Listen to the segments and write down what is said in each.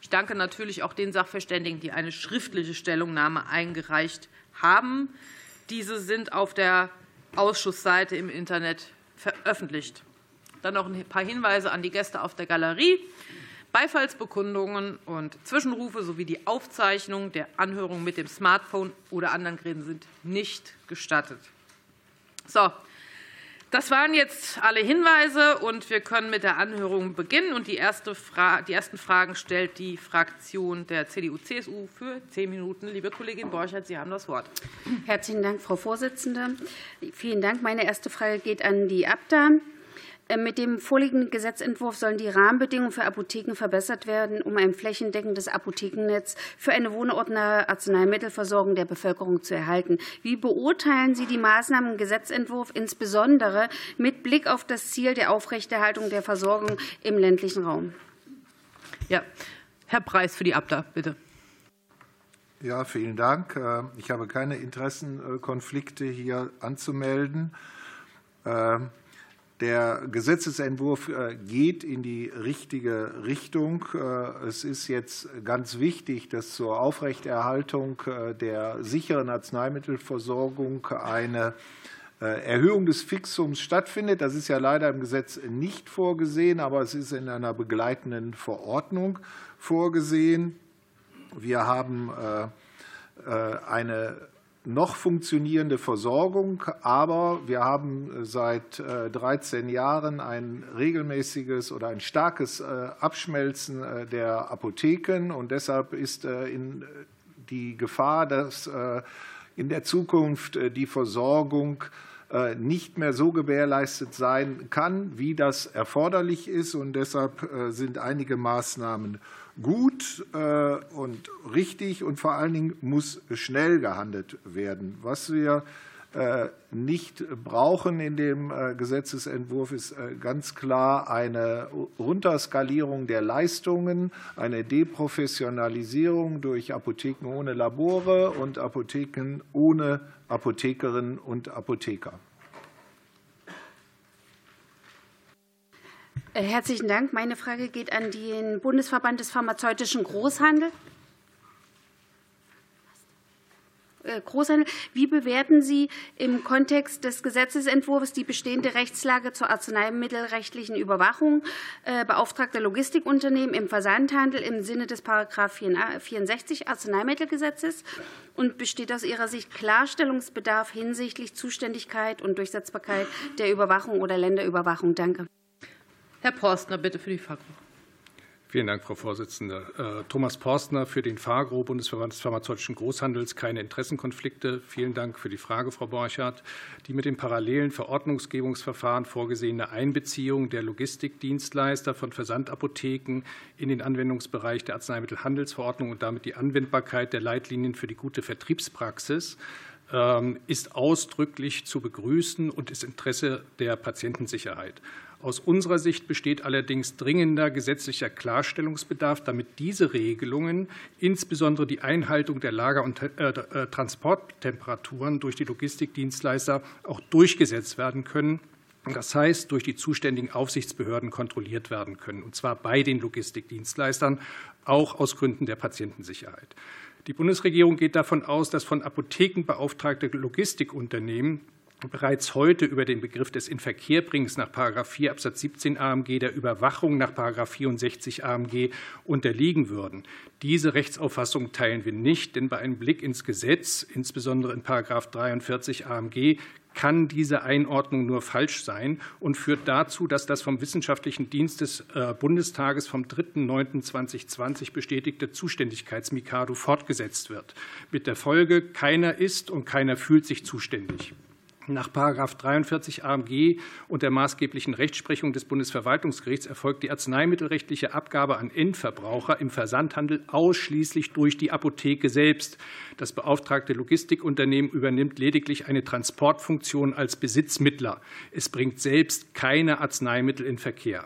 Ich danke natürlich auch den Sachverständigen, die eine schriftliche Stellungnahme eingereicht haben. Diese sind auf der Ausschussseite im Internet veröffentlicht. Dann noch ein paar Hinweise an die Gäste auf der Galerie. Beifallsbekundungen und Zwischenrufe sowie die Aufzeichnung der Anhörung mit dem Smartphone oder anderen Geräten sind nicht gestattet. So, das waren jetzt alle Hinweise, und wir können mit der Anhörung beginnen. Und die ersten Fragen stellt die Fraktion der CDU-CSU für 10 Minuten. Liebe Kollegin Borchert, Sie haben das Wort. Herzlichen Dank, Frau Vorsitzende. Vielen Dank. Meine erste Frage geht an die ABDA. Mit dem vorliegenden Gesetzentwurf sollen die Rahmenbedingungen für Apotheken verbessert werden, um ein flächendeckendes Apothekennetz für eine wohnortnahe Arzneimittelversorgung der Bevölkerung zu erhalten. Wie beurteilen Sie die Maßnahmen im Gesetzentwurf, insbesondere mit Blick auf das Ziel der Aufrechterhaltung der Versorgung im ländlichen Raum? Ja, Herr Preis für die ABDA, bitte. Ja, vielen Dank. Ich habe keine Interessenkonflikte hier anzumelden. Der Gesetzentwurf geht in die richtige Richtung. Es ist jetzt ganz wichtig, dass zur Aufrechterhaltung der sicheren Arzneimittelversorgung eine Erhöhung des Fixums stattfindet. Das ist ja leider im Gesetz nicht vorgesehen, aber es ist in einer begleitenden Verordnung vorgesehen. Wir haben eine noch funktionierende Versorgung, aber wir haben seit 13 Jahren ein regelmäßiges oder ein starkes Abschmelzen der Apotheken, und deshalb ist die Gefahr, dass in der Zukunft die Versorgung nicht mehr so gewährleistet sein kann, wie das erforderlich ist, und deshalb sind einige Maßnahmen gut und richtig, und vor allen Dingen muss schnell gehandelt werden. Was wir nicht brauchen in dem Gesetzentwurf ist ganz klar eine Runterskalierung der Leistungen, eine Deprofessionalisierung durch Apotheken ohne Labore und Apotheken ohne Apothekerinnen und Apotheker. Herzlichen Dank. Meine Frage geht an den Bundesverband des pharmazeutischen Großhandels. Wie bewerten Sie im Kontext des Gesetzentwurfs die bestehende Rechtslage zur arzneimittelrechtlichen Überwachung beauftragter Logistikunternehmen im Versandhandel im Sinne des § 64 Arzneimittelgesetzes? Und besteht aus Ihrer Sicht Klarstellungsbedarf hinsichtlich Zuständigkeit und Durchsetzbarkeit der Überwachung oder Länderüberwachung? Danke. Herr Porstner, bitte für die FAGRO. Vielen Dank, Frau Vorsitzende. Thomas Porstner für den FAGRO, Bundesverband des pharmazeutischen Großhandels. Keine Interessenkonflikte. Vielen Dank für die Frage, Frau Borchardt. Die mit dem parallelen Verordnungsgebungsverfahren vorgesehene Einbeziehung der Logistikdienstleister von Versandapotheken in den Anwendungsbereich der Arzneimittelhandelsverordnung und damit die Anwendbarkeit der Leitlinien für die gute Vertriebspraxis ist ausdrücklich zu begrüßen und ist Interesse der Patientensicherheit. Aus unserer Sicht besteht allerdings dringender gesetzlicher Klarstellungsbedarf, damit diese Regelungen, insbesondere die Einhaltung der Lager- und Transporttemperaturen durch die Logistikdienstleister, auch durchgesetzt werden können. Das heißt, durch die zuständigen Aufsichtsbehörden kontrolliert werden können, und zwar bei den Logistikdienstleistern, auch aus Gründen der Patientensicherheit. Die Bundesregierung geht davon aus, dass von Apotheken beauftragte Logistikunternehmen bereits heute über den Begriff des Inverkehrbringens nach § 4 Absatz 17 AMG der Überwachung nach § 64 AMG unterliegen würden. Diese Rechtsauffassung teilen wir nicht, denn bei einem Blick ins Gesetz, insbesondere in § 43 AMG, kann diese Einordnung nur falsch sein und führt dazu, dass das vom Wissenschaftlichen Dienst des Bundestages vom 3.9.2020 bestätigte Zuständigkeitsmikado fortgesetzt wird. Mit der Folge, keiner ist und keiner fühlt sich zuständig. Nach § 43 AMG und der maßgeblichen Rechtsprechung des Bundesverwaltungsgerichts erfolgt die arzneimittelrechtliche Abgabe an Endverbraucher im Versandhandel ausschließlich durch die Apotheke selbst. Das beauftragte Logistikunternehmen übernimmt lediglich eine Transportfunktion als Besitzmittler. Es bringt selbst keine Arzneimittel in Verkehr.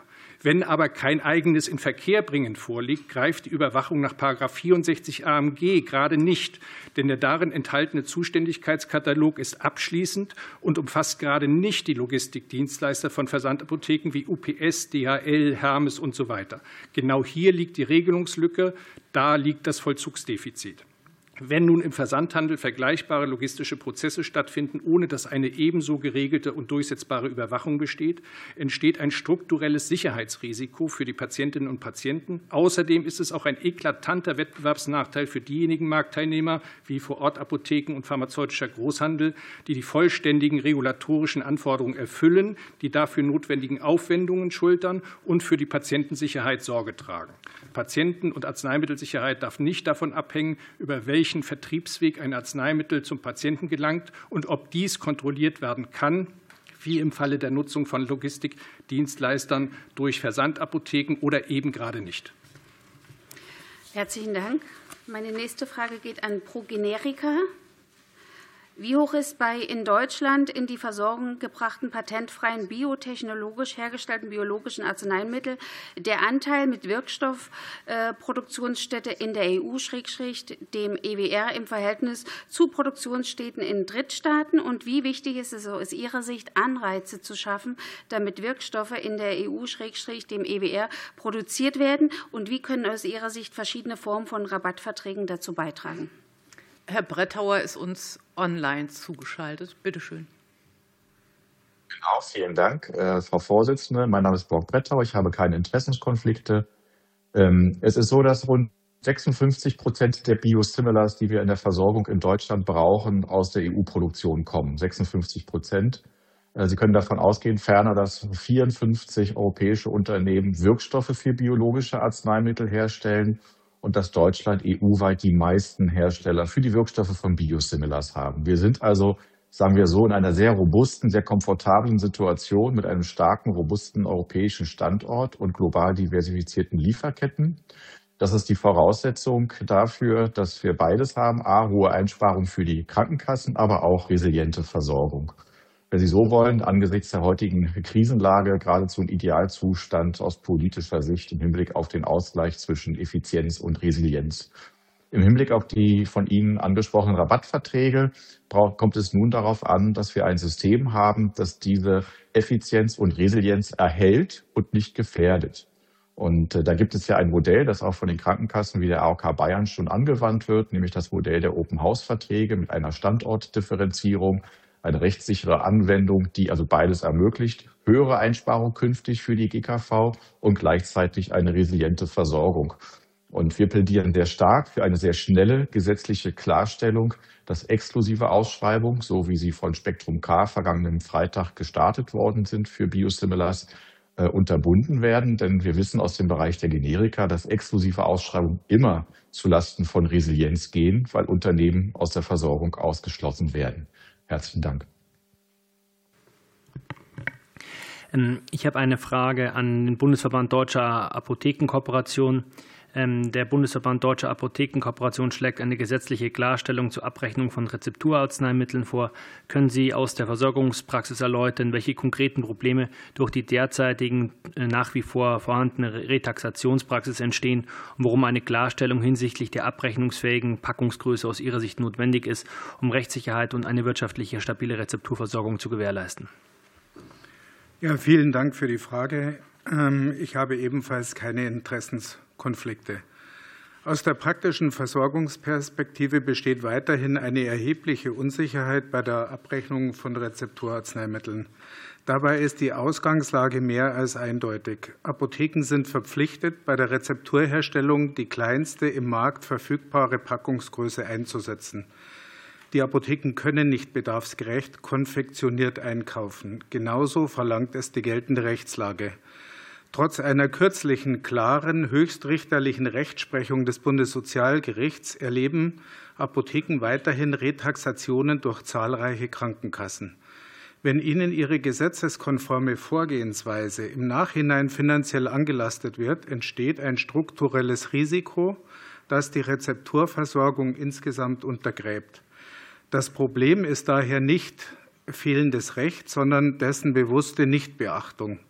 Wenn aber kein eigenes Inverkehrbringen vorliegt, greift die Überwachung nach § 64 AMG gerade nicht, denn der darin enthaltene Zuständigkeitskatalog ist abschließend und umfasst gerade nicht die Logistikdienstleister von Versandapotheken wie UPS, DHL, Hermes und so weiter. Genau hier liegt die Regelungslücke, da liegt das Vollzugsdefizit. Wenn nun im Versandhandel vergleichbare logistische Prozesse stattfinden, ohne dass eine ebenso geregelte und durchsetzbare Überwachung besteht, entsteht ein strukturelles Sicherheitsrisiko für die Patientinnen und Patienten. Außerdem ist es auch ein eklatanter Wettbewerbsnachteil für diejenigen Marktteilnehmer wie Vorortapotheken und pharmazeutischer Großhandel, die die vollständigen regulatorischen Anforderungen erfüllen, die dafür notwendigen Aufwendungen schultern und für die Patientensicherheit Sorge tragen. Patienten- und Arzneimittelsicherheit darf nicht davon abhängen, über welchen Vertriebsweg ein Arzneimittel zum Patienten gelangt und ob dies kontrolliert werden kann, wie im Falle der Nutzung von Logistikdienstleistern durch Versandapotheken oder eben gerade nicht. Herzlichen Dank. Meine nächste Frage geht an ProGenerika. Wie hoch ist bei in Deutschland in die Versorgung gebrachten patentfreien biotechnologisch hergestellten biologischen Arzneimitteln der Anteil mit Wirkstoffproduktionsstätte in der EU / dem EWR im Verhältnis zu Produktionsstätten in Drittstaaten? Und wie wichtig ist es aus Ihrer Sicht, Anreize zu schaffen, damit Wirkstoffe in der EU / dem EWR produziert werden? Und wie können aus Ihrer Sicht verschiedene Formen von Rabattverträgen dazu beitragen? Herr Brettauer ist uns online zugeschaltet. Bitte schön. Genau, vielen Dank, Frau Vorsitzende. Mein Name ist Borg Brettauer. Ich habe keine Interessenskonflikte. Es ist so, dass rund 56% der Biosimilars, die wir in der Versorgung in Deutschland brauchen, aus der EU-Produktion kommen. 56%. Sie können davon ausgehen, ferner, dass 54 europäische Unternehmen Wirkstoffe für biologische Arzneimittel herstellen und dass Deutschland EU-weit die meisten Hersteller für die Wirkstoffe von Biosimilars haben. Wir sind also, sagen wir so, in einer sehr robusten, sehr komfortablen Situation mit einem starken, robusten europäischen Standort und global diversifizierten Lieferketten. Das ist die Voraussetzung dafür, dass wir beides haben. A, hohe Einsparungen für die Krankenkassen, aber auch resiliente Versorgung. Wenn Sie so wollen, angesichts der heutigen Krisenlage geradezu ein Idealzustand aus politischer Sicht im Hinblick auf den Ausgleich zwischen Effizienz und Resilienz. Im Hinblick auf die von Ihnen angesprochenen Rabattverträge kommt es nun darauf an, dass wir ein System haben, das diese Effizienz und Resilienz erhält und nicht gefährdet. Und da gibt es ja ein Modell, das auch von den Krankenkassen wie der AOK Bayern schon angewandt wird, nämlich das Modell der Open-House-Verträge mit einer Standortdifferenzierung, eine rechtssichere Anwendung, die also beides ermöglicht, höhere Einsparung künftig für die GKV und gleichzeitig eine resiliente Versorgung. Und wir plädieren sehr stark für eine sehr schnelle gesetzliche Klarstellung, dass exklusive Ausschreibungen, so wie sie von Spektrum K vergangenen Freitag gestartet worden sind für Biosimilars, unterbunden werden. Denn wir wissen aus dem Bereich der Generika, dass exklusive Ausschreibungen immer zulasten von Resilienz gehen, weil Unternehmen aus der Versorgung ausgeschlossen werden. Herzlichen Dank. Ich habe eine Frage an den Bundesverband Deutscher Apothekenkooperation. Der Bundesverband Deutscher Apothekenkooperation schlägt eine gesetzliche Klarstellung zur Abrechnung von Rezepturarzneimitteln vor. Können Sie aus der Versorgungspraxis erläutern, welche konkreten Probleme durch die derzeitigen nach wie vor vorhandene Retaxationspraxis entstehen und warum eine Klarstellung hinsichtlich der abrechnungsfähigen Packungsgröße aus Ihrer Sicht notwendig ist, um Rechtssicherheit und eine wirtschaftliche, stabile Rezepturversorgung zu gewährleisten? Ja, vielen Dank für die Frage. Ich habe ebenfalls keine Interessenskonflikte. Aus der praktischen Versorgungsperspektive besteht weiterhin eine erhebliche Unsicherheit bei der Abrechnung von Rezepturarzneimitteln. Dabei ist die Ausgangslage mehr als eindeutig. Apotheken sind verpflichtet, bei der Rezepturherstellung die kleinste im Markt verfügbare Packungsgröße einzusetzen. Die Apotheken können nicht bedarfsgerecht konfektioniert einkaufen. Genauso verlangt es die geltende Rechtslage. Trotz einer kürzlichen, klaren, höchstrichterlichen Rechtsprechung des Bundessozialgerichts erleben Apotheken weiterhin Retaxationen durch zahlreiche Krankenkassen. Wenn ihnen ihre gesetzeskonforme Vorgehensweise im Nachhinein finanziell angelastet wird, entsteht ein strukturelles Risiko, das die Rezepturversorgung insgesamt untergräbt. Das Problem ist daher nicht fehlendes Recht, sondern dessen bewusste Nichtbeachtung.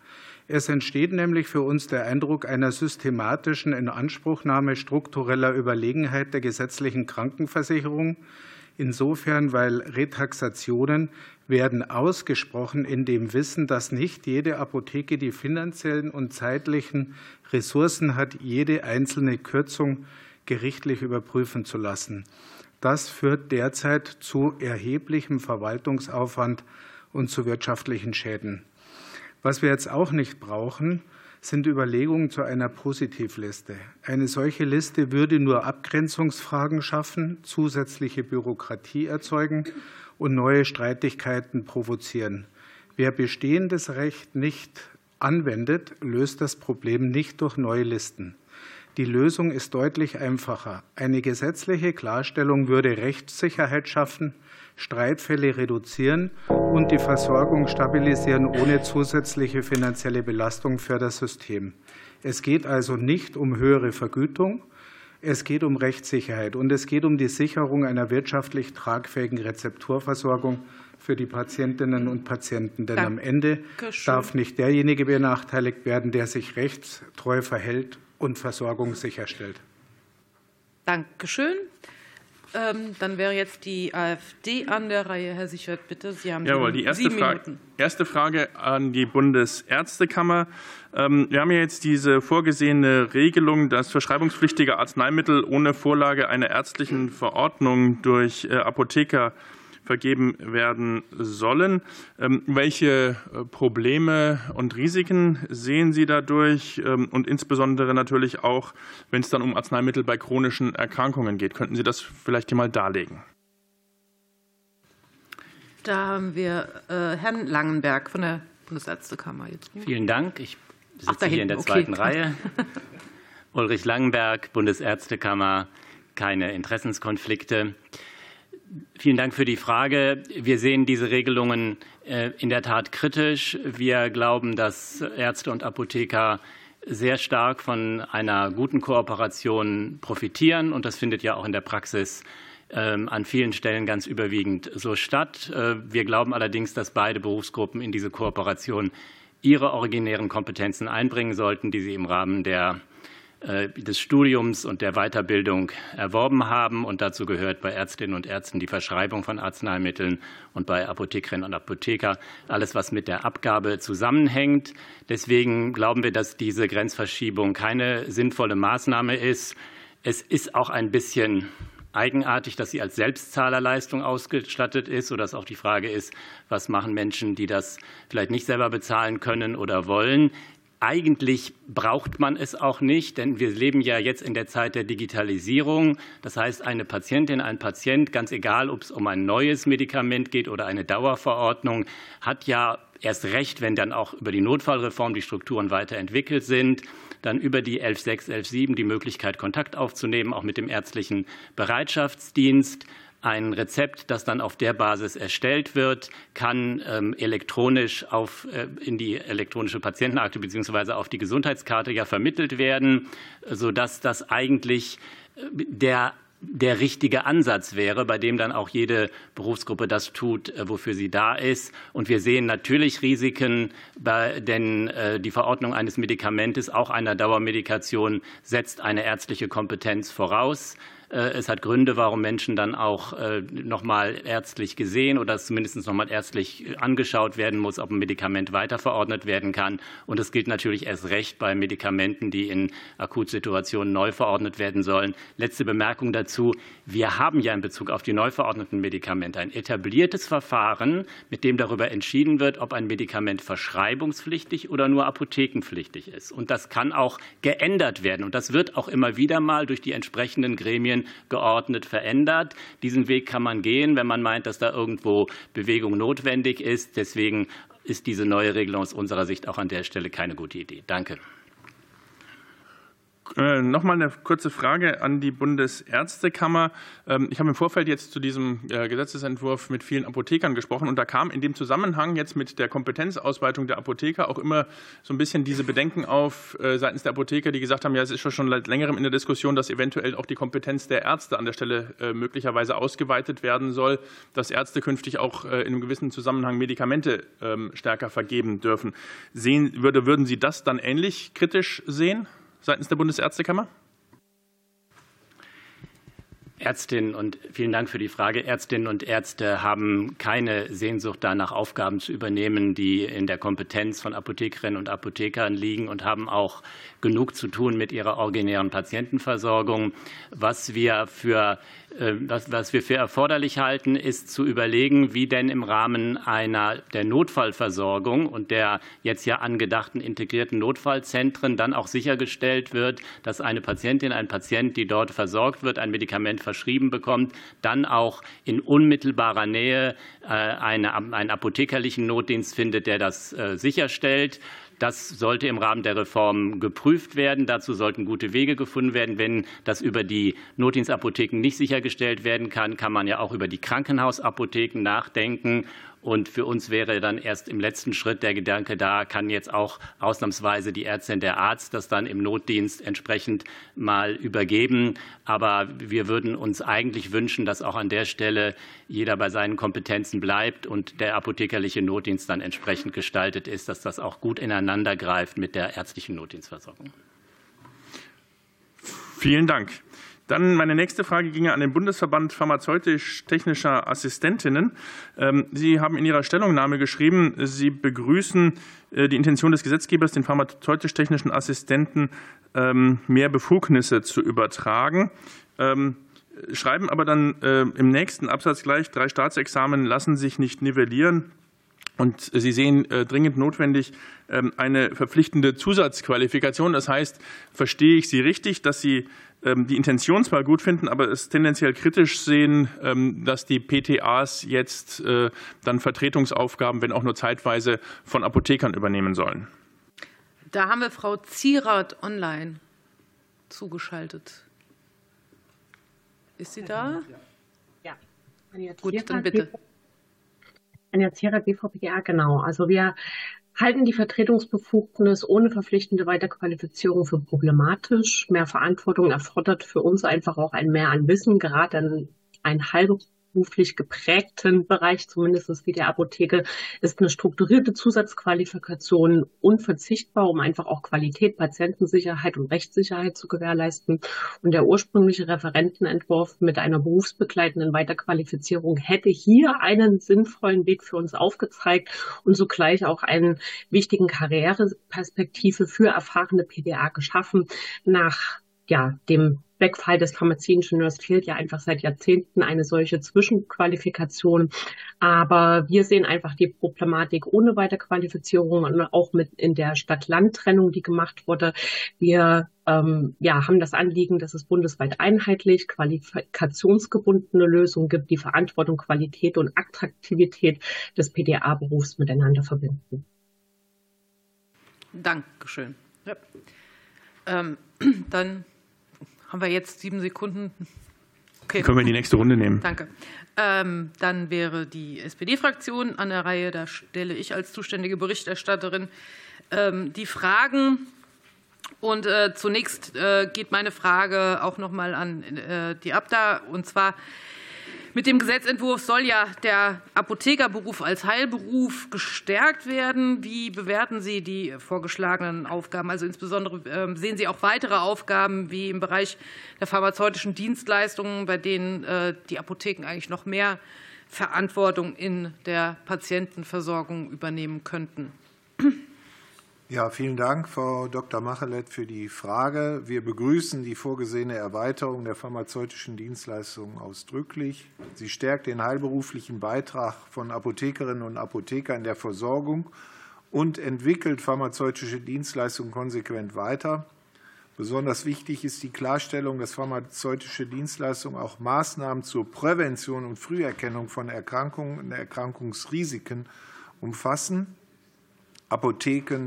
Es entsteht nämlich für uns der Eindruck einer systematischen Inanspruchnahme struktureller Überlegenheit der gesetzlichen Krankenversicherung, insofern, weil Retaxationen werden ausgesprochen in dem Wissen, dass nicht jede Apotheke die finanziellen und zeitlichen Ressourcen hat, jede einzelne Kürzung gerichtlich überprüfen zu lassen. Das führt derzeit zu erheblichem Verwaltungsaufwand und zu wirtschaftlichen Schäden. Was wir jetzt auch nicht brauchen, sind Überlegungen zu einer Positivliste. Eine solche Liste würde nur Abgrenzungsfragen schaffen, zusätzliche Bürokratie erzeugen und neue Streitigkeiten provozieren. Wer bestehendes Recht nicht anwendet, löst das Problem nicht durch neue Listen. Die Lösung ist deutlich einfacher. Eine gesetzliche Klarstellung würde Rechtssicherheit schaffen, Streitfälle reduzieren und die Versorgung stabilisieren ohne zusätzliche finanzielle Belastung für das System. Es geht also nicht um höhere Vergütung, es geht um Rechtssicherheit und es geht um die Sicherung einer wirtschaftlich tragfähigen Rezepturversorgung für die Patientinnen und Patienten. Denn am Ende darf nicht derjenige benachteiligt werden, der sich rechtstreu verhält und Versorgung sicherstellt. Dankeschön. Dann wäre jetzt die AfD an der Reihe. Herr Sichert, bitte. Sie haben die 7 Minuten. Erste Frage an die Bundesärztekammer. Wir haben ja jetzt diese vorgesehene Regelung, dass verschreibungspflichtige Arzneimittel ohne Vorlage einer ärztlichen Verordnung durch Apotheker vergeben werden sollen. Welche Probleme und Risiken sehen Sie dadurch? Und insbesondere natürlich auch, wenn es dann um Arzneimittel bei chronischen Erkrankungen geht. Könnten Sie das vielleicht hier mal darlegen? Da haben wir Herrn Langenberg von der Bundesärztekammer jetzt. Vielen Dank. Ich sitze hier in der zweiten Reihe. Ulrich Langenberg, Bundesärztekammer, keine Interessenskonflikte. Vielen Dank für die Frage. Wir sehen diese Regelungen in der Tat kritisch. Wir glauben, dass Ärzte und Apotheker sehr stark von einer guten Kooperation profitieren. Und das findet ja auch in der Praxis an vielen Stellen ganz überwiegend so statt. Wir glauben allerdings, dass beide Berufsgruppen in diese Kooperation ihre originären Kompetenzen einbringen sollten, die sie im Rahmen des Studiums und der Weiterbildung erworben haben. Und dazu gehört bei Ärztinnen und Ärzten die Verschreibung von Arzneimitteln und bei Apothekerinnen und Apotheker alles, was mit der Abgabe zusammenhängt. Deswegen glauben wir, dass diese Grenzverschiebung keine sinnvolle Maßnahme ist. Es ist auch ein bisschen eigenartig, dass sie als Selbstzahlerleistung ausgestattet ist, sodass auch die Frage ist, was machen Menschen, die das vielleicht nicht selber bezahlen können oder wollen. Eigentlich braucht man es auch nicht, denn wir leben ja jetzt in der Zeit der Digitalisierung. Das heißt, eine Patientin, ein Patient, ganz egal, ob es um ein neues Medikament geht oder eine Dauerverordnung, hat ja erst recht, wenn dann auch über die Notfallreform die Strukturen weiterentwickelt sind, dann über die 11.6, 11.7 die Möglichkeit, Kontakt aufzunehmen, auch mit dem ärztlichen Bereitschaftsdienst. Ein Rezept, das dann auf der Basis erstellt wird, kann elektronisch in die elektronische Patientenakte bzw. auf die Gesundheitskarte ja vermittelt werden, sodass das eigentlich der richtige Ansatz wäre, bei dem dann auch jede Berufsgruppe das tut, wofür sie da ist. Und wir sehen natürlich Risiken, denn die Verordnung eines Medikamentes, auch einer Dauermedikation, setzt eine ärztliche Kompetenz voraus. Es hat Gründe, warum Menschen dann auch noch mal ärztlich gesehen oder zumindest noch mal ärztlich angeschaut werden muss, ob ein Medikament weiterverordnet werden kann. Und das gilt natürlich erst recht bei Medikamenten, die in Akutsituationen neu verordnet werden sollen. Letzte Bemerkung dazu. Wir haben ja in Bezug auf die neu verordneten Medikamente ein etabliertes Verfahren, mit dem darüber entschieden wird, ob ein Medikament verschreibungspflichtig oder nur apothekenpflichtig ist. Und das kann auch geändert werden. Und das wird auch immer wieder mal durch die entsprechenden Gremien geordnet verändert. Diesen Weg kann man gehen, wenn man meint, dass da irgendwo Bewegung notwendig ist. Deswegen ist diese neue Regelung aus unserer Sicht auch an der Stelle keine gute Idee. Danke. Noch mal eine kurze Frage an die Bundesärztekammer. Ich habe im Vorfeld jetzt zu diesem Gesetzesentwurf mit vielen Apothekern gesprochen, und da kam in dem Zusammenhang jetzt mit der Kompetenzausweitung der Apotheker auch immer so ein bisschen diese Bedenken auf seitens der Apotheker, die gesagt haben, ja, es ist schon seit längerem in der Diskussion, dass eventuell auch die Kompetenz der Ärzte an der Stelle möglicherweise ausgeweitet werden soll, dass Ärzte künftig auch in einem gewissen Zusammenhang Medikamente stärker vergeben dürfen. Würden Sie das dann ähnlich kritisch sehen seitens der Bundesärztekammer? Vielen Dank für die Frage. Ärztinnen und Ärzte haben keine Sehnsucht danach, Aufgaben zu übernehmen, die in der Kompetenz von Apothekerinnen und Apothekern liegen, und haben auch genug zu tun mit ihrer originären Patientenversorgung. Was wir für erforderlich halten, ist zu überlegen, wie denn im Rahmen der Notfallversorgung und der jetzt ja angedachten integrierten Notfallzentren dann auch sichergestellt wird, dass eine Patientin, ein Patient, die dort versorgt wird, ein Medikament verschrieben bekommt, dann auch in unmittelbarer Nähe einen apothekerlichen Notdienst findet, der das sicherstellt. Das sollte im Rahmen der Reform geprüft werden. Dazu sollten gute Wege gefunden werden. Wenn das über die Notdienstapotheken nicht sichergestellt werden kann, kann man ja auch über die Krankenhausapotheken nachdenken. Und für uns wäre dann erst im letzten Schritt der Gedanke da, kann jetzt auch ausnahmsweise die Ärztin, der Arzt das dann im Notdienst entsprechend mal übergeben. Aber wir würden uns eigentlich wünschen, dass auch an der Stelle jeder bei seinen Kompetenzen bleibt und der apothekerliche Notdienst dann entsprechend gestaltet ist, dass das auch gut ineinander greift mit der ärztlichen Notdienstversorgung. Vielen Dank. Dann meine nächste Frage ginge an den Bundesverband pharmazeutisch-technischer Assistentinnen. Sie haben in Ihrer Stellungnahme geschrieben, Sie begrüßen die Intention des Gesetzgebers, den pharmazeutisch-technischen Assistenten mehr Befugnisse zu übertragen, schreiben aber dann im nächsten Absatz gleich, 3 Staatsexamen lassen sich nicht nivellieren. Und Sie sehen dringend notwendig eine verpflichtende Zusatzqualifikation. Das heißt, verstehe ich Sie richtig, dass Sie die Intention zwar gut finden, aber es tendenziell kritisch sehen, dass die PTAs jetzt dann Vertretungsaufgaben, wenn auch nur zeitweise, von Apothekern übernehmen sollen? Da haben wir Frau Zierath online zugeschaltet. Ist sie da? Ja. Gut, dann bitte. Anja Zierath, BVPGA, genau. Also wir halten die Vertretungsbefugnis ohne verpflichtende Weiterqualifizierung für problematisch. Mehr Verantwortung erfordert für uns einfach auch ein Mehr an Wissen, gerade in einen hauptberuflich geprägten Bereich, zumindest wie der Apotheke, ist eine strukturierte Zusatzqualifikation unverzichtbar, um einfach auch Qualität, Patientensicherheit und Rechtssicherheit zu gewährleisten. Und der ursprüngliche Referentenentwurf mit einer berufsbegleitenden Weiterqualifizierung hätte hier einen sinnvollen Weg für uns aufgezeigt und zugleich auch einen wichtigen Karriereperspektive für erfahrene PDA geschaffen. Nach dem Wegfall des Pharmazieingenieurs fehlt ja einfach seit Jahrzehnten eine solche Zwischenqualifikation. Aber wir sehen einfach die Problematik ohne Weiterqualifizierung und auch mit in der Stadt-Land-Trennung, die gemacht wurde. Wir haben das Anliegen, dass es bundesweit einheitlich qualifikationsgebundene Lösungen gibt, die Verantwortung, Qualität und Attraktivität des PDA-Berufs miteinander verbinden. Dankeschön. Ja. Dann haben wir jetzt 7 Sekunden. Okay. Können wir in die nächste Runde nehmen. Danke. Dann wäre die SPD-Fraktion an der Reihe. Da stelle ich als zuständige Berichterstatterin die Fragen. Und zunächst geht meine Frage auch noch mal an die Abda. Und zwar: Mit dem Gesetzentwurf soll ja der Apothekerberuf als Heilberuf gestärkt werden. Wie bewerten Sie die vorgeschlagenen Aufgaben? Also insbesondere sehen Sie auch weitere Aufgaben wie im Bereich der pharmazeutischen Dienstleistungen, bei denen die Apotheken eigentlich noch mehr Verantwortung in der Patientenversorgung übernehmen könnten? Ja, vielen Dank, Frau Dr. Machelet, für die Frage. Wir begrüßen die vorgesehene Erweiterung der pharmazeutischen Dienstleistungen ausdrücklich. Sie stärkt den heilberuflichen Beitrag von Apothekerinnen und Apothekern in der Versorgung und entwickelt pharmazeutische Dienstleistungen konsequent weiter. Besonders wichtig ist die Klarstellung, dass pharmazeutische Dienstleistungen auch Maßnahmen zur Prävention und Früherkennung von Erkrankungen und Erkrankungsrisiken umfassen. Apotheken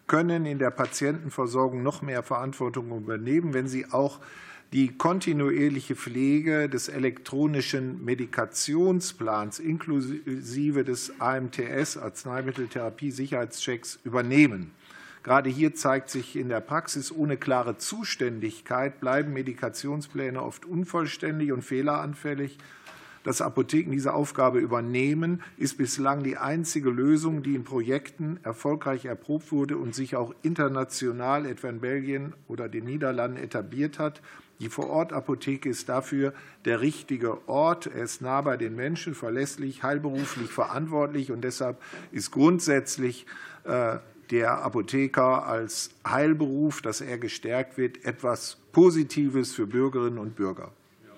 können in der Patientenversorgung noch mehr Verantwortung übernehmen, wenn sie auch die kontinuierliche Pflege des elektronischen Medikationsplans inklusive des AMTS, Arzneimitteltherapie-Sicherheitschecks, übernehmen. Gerade hier zeigt sich in der Praxis, ohne klare Zuständigkeit bleiben Medikationspläne oft unvollständig und fehleranfällig. Dass Apotheken diese Aufgabe übernehmen, ist bislang die einzige Lösung, die in Projekten erfolgreich erprobt wurde und sich auch international, etwa in Belgien oder den Niederlanden, etabliert hat. Die Vorortapotheke ist dafür der richtige Ort. Er ist nah bei den Menschen, verlässlich, heilberuflich verantwortlich, und deshalb ist grundsätzlich der Apotheker als Heilberuf, dass er gestärkt wird, etwas Positives für Bürgerinnen und Bürger.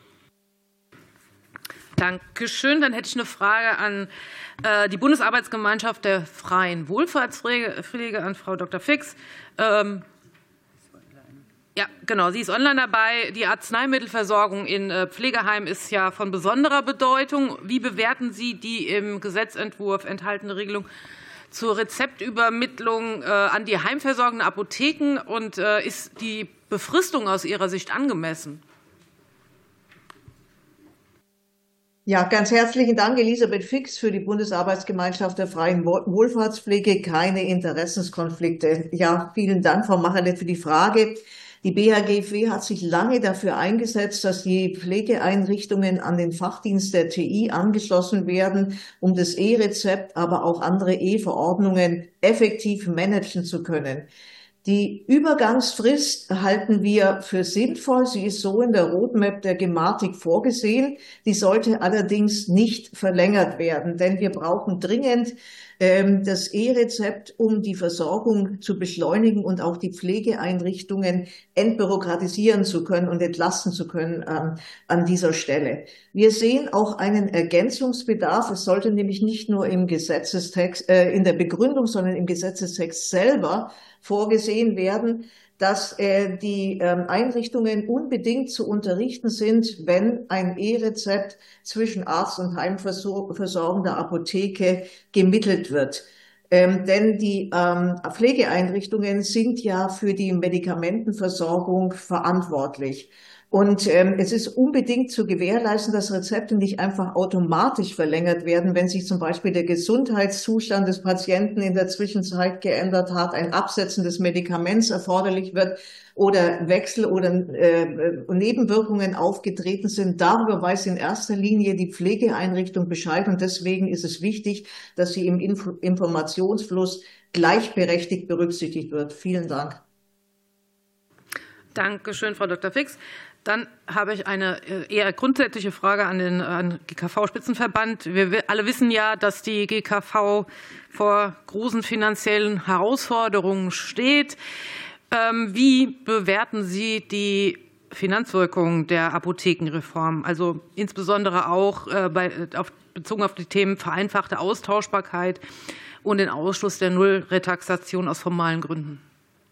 Dankeschön. Dann hätte ich eine Frage an die Bundesarbeitsgemeinschaft der freien Wohlfahrtspflege, an Frau Dr. Fix. Ja, genau. Sie ist online dabei. Die Arzneimittelversorgung in Pflegeheimen ist ja von besonderer Bedeutung. Wie bewerten Sie die im Gesetzentwurf enthaltene Regelung zur Rezeptübermittlung an die heimversorgenden Apotheken? Und ist die Befristung aus Ihrer Sicht angemessen? Ja, ganz herzlichen Dank, Elisabeth Fix, für die Bundesarbeitsgemeinschaft der freien Wohlfahrtspflege. Keine Interessenskonflikte. Ja, vielen Dank, Frau Macherlet, für die Frage. Die BHGV hat sich lange dafür eingesetzt, dass die Pflegeeinrichtungen an den Fachdienst der TI angeschlossen werden, um das E-Rezept, aber auch andere E-Verordnungen effektiv managen zu können. Die Übergangsfrist halten wir für sinnvoll. Sie ist so in der Roadmap der Gematik vorgesehen. Die sollte allerdings nicht verlängert werden, denn wir brauchen dringend das E-Rezept, um die Versorgung zu beschleunigen und auch die Pflegeeinrichtungen entbürokratisieren zu können und entlasten zu können an dieser Stelle. Wir sehen auch einen Ergänzungsbedarf. Es sollte nämlich nicht nur im Gesetzestext, in der Begründung, sondern im Gesetzestext selber vorgesehen werden, dass die Einrichtungen unbedingt zu unterrichten sind, wenn ein E-Rezept zwischen Arzt und heimversorgender Apotheke gemittelt wird. Denn die Pflegeeinrichtungen sind ja für die Medikamentenversorgung verantwortlich. Und es ist unbedingt zu gewährleisten, dass Rezepte nicht einfach automatisch verlängert werden, wenn sich zum Beispiel der Gesundheitszustand des Patienten in der Zwischenzeit geändert hat, ein Absetzen des Medikaments erforderlich wird oder Wechsel oder Nebenwirkungen aufgetreten sind. Darüber weiß in erster Linie die Pflegeeinrichtung Bescheid, und deswegen ist es wichtig, dass sie im Informationsfluss gleichberechtigt berücksichtigt wird. Vielen Dank. Dankeschön, Frau Dr. Fix. Dann habe ich eine eher grundsätzliche Frage an den GKV-Spitzenverband. Wir alle wissen ja, dass die GKV vor großen finanziellen Herausforderungen steht. Wie bewerten Sie die Finanzwirkung der Apothekenreform, also insbesondere auch bezogen auf die Themen vereinfachte Austauschbarkeit und den Ausschluss der Nullretaxation aus formalen Gründen?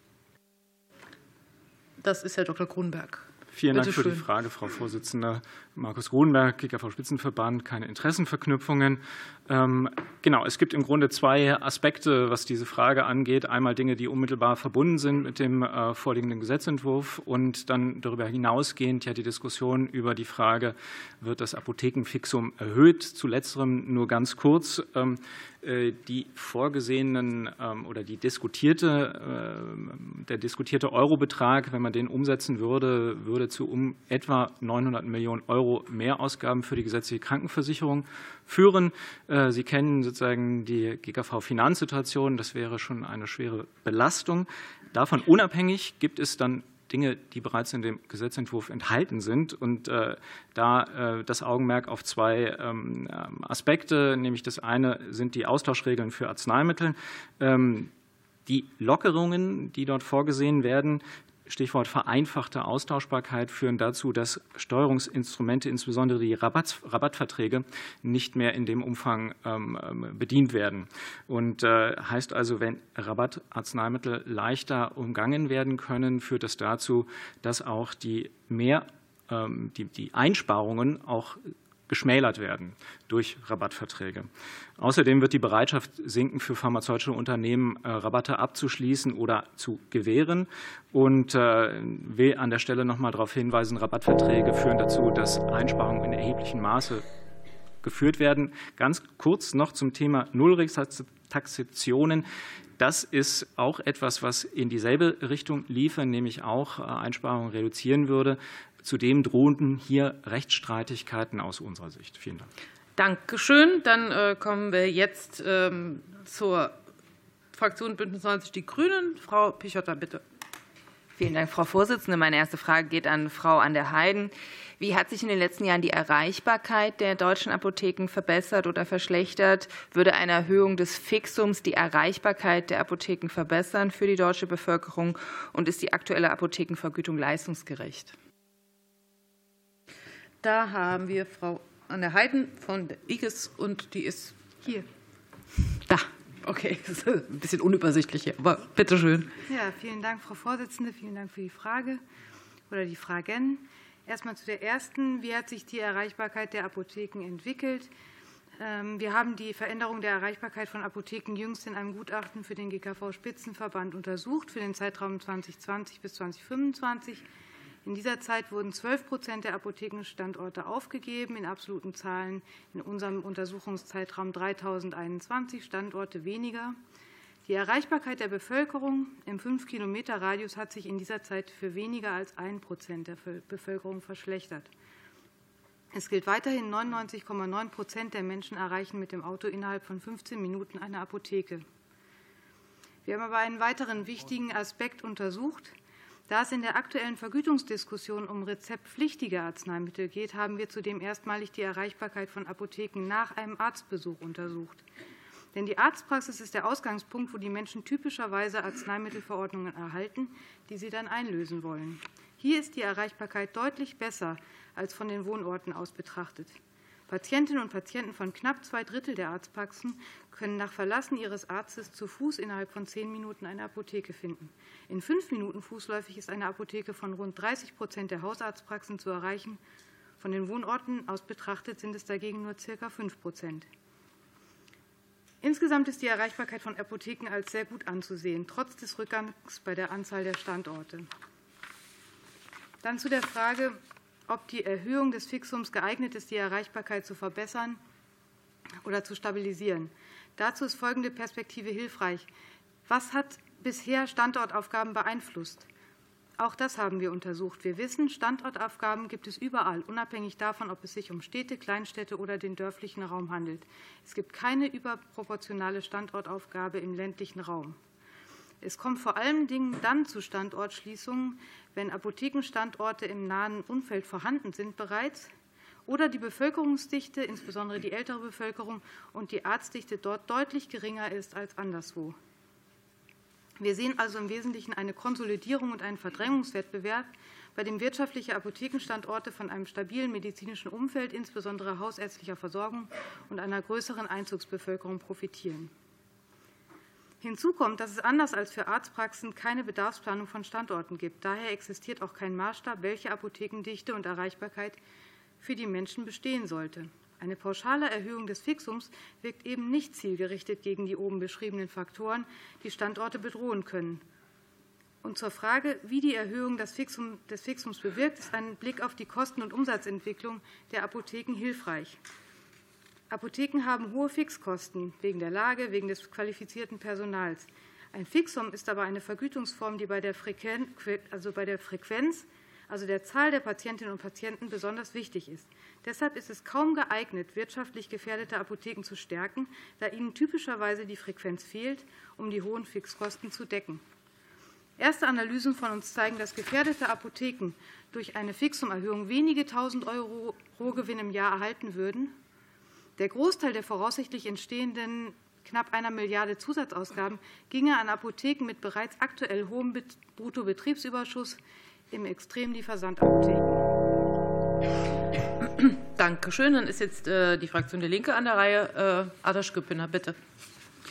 Das ist Herr Dr. Grunberg. Vielen Dank für die Frage, Frau Vorsitzende. Markus Grunberg, GKV-Spitzenverband, keine Interessenverknüpfungen. Genau, es gibt im Grunde zwei Aspekte, was diese Frage angeht. Einmal Dinge, die unmittelbar verbunden sind mit dem vorliegenden Gesetzentwurf, und dann darüber hinausgehend ja die Diskussion über die Frage, wird das Apothekenfixum erhöht? Zu letzterem nur ganz kurz. Die vorgesehenen oder der diskutierte Eurobetrag, wenn man den umsetzen würde, würde zu etwa 900 Millionen Euro Mehrausgaben für die gesetzliche Krankenversicherung führen. Sie kennen sozusagen die GKV-Finanzsituation. Das wäre schon eine schwere Belastung. Davon unabhängig gibt es dann Dinge, die bereits in dem Gesetzentwurf enthalten sind, und da das Augenmerk auf zwei Aspekte, nämlich das eine sind die Austauschregeln für Arzneimittel. Die Lockerungen, die dort vorgesehen werden, Stichwort vereinfachte Austauschbarkeit, führen dazu, dass Steuerungsinstrumente, insbesondere die Rabattverträge, nicht mehr in dem Umfang bedient werden. Und heißt also, wenn Rabattarzneimittel leichter umgangen werden können, führt das dazu, dass auch die Einsparungen auch geschmälert werden durch Rabattverträge. Außerdem wird die Bereitschaft sinken, für pharmazeutische Unternehmen Rabatte abzuschließen oder zu gewähren. Und will an der Stelle noch einmal darauf hinweisen, Rabattverträge führen dazu, dass Einsparungen in erheblichem Maße geführt werden. Ganz kurz noch zum Thema Nulltaxationen. Das ist auch etwas, was in dieselbe Richtung liefe, nämlich auch Einsparungen reduzieren würde. Zudem drohen hier Rechtsstreitigkeiten aus unserer Sicht. Vielen Dank. Dankeschön. Dann kommen wir jetzt zur Fraktion Bündnis 90 Die Grünen. Frau Pichotta, bitte. Vielen Dank, Frau Vorsitzende. Meine erste Frage geht an Frau an der Heyden. Wie hat sich in den letzten Jahren die Erreichbarkeit der deutschen Apotheken verbessert oder verschlechtert? Würde eine Erhöhung des Fixums die Erreichbarkeit der Apotheken verbessern für die deutsche Bevölkerung? Und ist die aktuelle Apothekenvergütung leistungsgerecht? Da haben wir Frau an der Heyden von der IGES und die ist hier. Da. Okay, das ist ein bisschen unübersichtlich hier, aber bitteschön. Ja, vielen Dank, Frau Vorsitzende. Vielen Dank für die Frage oder die Fragen. Erstmal zu der ersten. Wie hat sich die Erreichbarkeit der Apotheken entwickelt? Wir haben die Veränderung der Erreichbarkeit von Apotheken jüngst in einem Gutachten für den GKV-Spitzenverband untersucht, für den Zeitraum 2020 bis 2025. In dieser Zeit wurden 12% der Apothekenstandorte aufgegeben, in absoluten Zahlen in unserem Untersuchungszeitraum 3.021 Standorte weniger. Die Erreichbarkeit der Bevölkerung im 5-Kilometer-Radius hat sich in dieser Zeit für weniger als 1% der Bevölkerung verschlechtert. Es gilt weiterhin, 99,9% der Menschen erreichen mit dem Auto innerhalb von 15 Minuten eine Apotheke. Wir haben aber einen weiteren wichtigen Aspekt untersucht. Da es in der aktuellen Vergütungsdiskussion um rezeptpflichtige Arzneimittel geht, haben wir zudem erstmalig die Erreichbarkeit von Apotheken nach einem Arztbesuch untersucht. Denn die Arztpraxis ist der Ausgangspunkt, wo die Menschen typischerweise Arzneimittelverordnungen erhalten, die sie dann einlösen wollen. Hier ist die Erreichbarkeit deutlich besser als von den Wohnorten aus betrachtet. Patientinnen und Patienten von knapp 2/3 der Arztpraxen können nach Verlassen ihres Arztes zu Fuß innerhalb von 10 Minuten eine Apotheke finden. In 5 Minuten fußläufig ist eine Apotheke von rund 30% der Hausarztpraxen zu erreichen. Von den Wohnorten aus betrachtet sind es dagegen nur ca. 5%. Insgesamt ist die Erreichbarkeit von Apotheken als sehr gut anzusehen, trotz des Rückgangs bei der Anzahl der Standorte. Dann zu der Frage, ob die Erhöhung des Fixums geeignet ist, die Erreichbarkeit zu verbessern oder zu stabilisieren. Dazu ist folgende Perspektive hilfreich. Was hat bisher Standortaufgaben beeinflusst? Auch das haben wir untersucht. Wir wissen, Standortaufgaben gibt es überall, unabhängig davon, ob es sich um Städte, Kleinstädte oder den dörflichen Raum handelt. Es gibt keine überproportionale Standortaufgabe im ländlichen Raum. Es kommt vor allen Dingen dann zu Standortschließungen, wenn Apothekenstandorte im nahen Umfeld vorhanden sind bereits oder die Bevölkerungsdichte, insbesondere die ältere Bevölkerung, und die Arztdichte dort deutlich geringer ist als anderswo. Wir sehen also im Wesentlichen eine Konsolidierung und einen Verdrängungswettbewerb, bei dem wirtschaftliche Apothekenstandorte von einem stabilen medizinischen Umfeld, insbesondere hausärztlicher Versorgung und einer größeren Einzugsbevölkerung profitieren. Hinzu kommt, dass es anders als für Arztpraxen keine Bedarfsplanung von Standorten gibt. Daher existiert auch kein Maßstab, welche Apothekendichte und Erreichbarkeit für die Menschen bestehen sollte. Eine pauschale Erhöhung des Fixums wirkt eben nicht zielgerichtet gegen die oben beschriebenen Faktoren, die Standorte bedrohen können. Und zur Frage, wie die Erhöhung des Fixums bewirkt, ist ein Blick auf die Kosten- und Umsatzentwicklung der Apotheken hilfreich. Apotheken haben hohe Fixkosten wegen der Lage, wegen des qualifizierten Personals. Ein Fixum ist aber eine Vergütungsform, die bei der Frequenz, also der Zahl der Patientinnen und Patienten, besonders wichtig ist. Deshalb ist es kaum geeignet, wirtschaftlich gefährdete Apotheken zu stärken, da ihnen typischerweise die Frequenz fehlt, um die hohen Fixkosten zu decken. Erste Analysen von uns zeigen, dass gefährdete Apotheken durch eine Fixumerhöhung wenige tausend Euro Rohgewinn im Jahr erhalten würden. Der Großteil der voraussichtlich entstehenden knapp 1 Milliarde Zusatzausgaben ginge an Apotheken mit bereits aktuell hohem Bruttobetriebsüberschuss, im Extrem die Versandapotheken. Danke schön. Dann ist jetzt die Fraktion Die Linke an der Reihe. Ada Schköppener, bitte.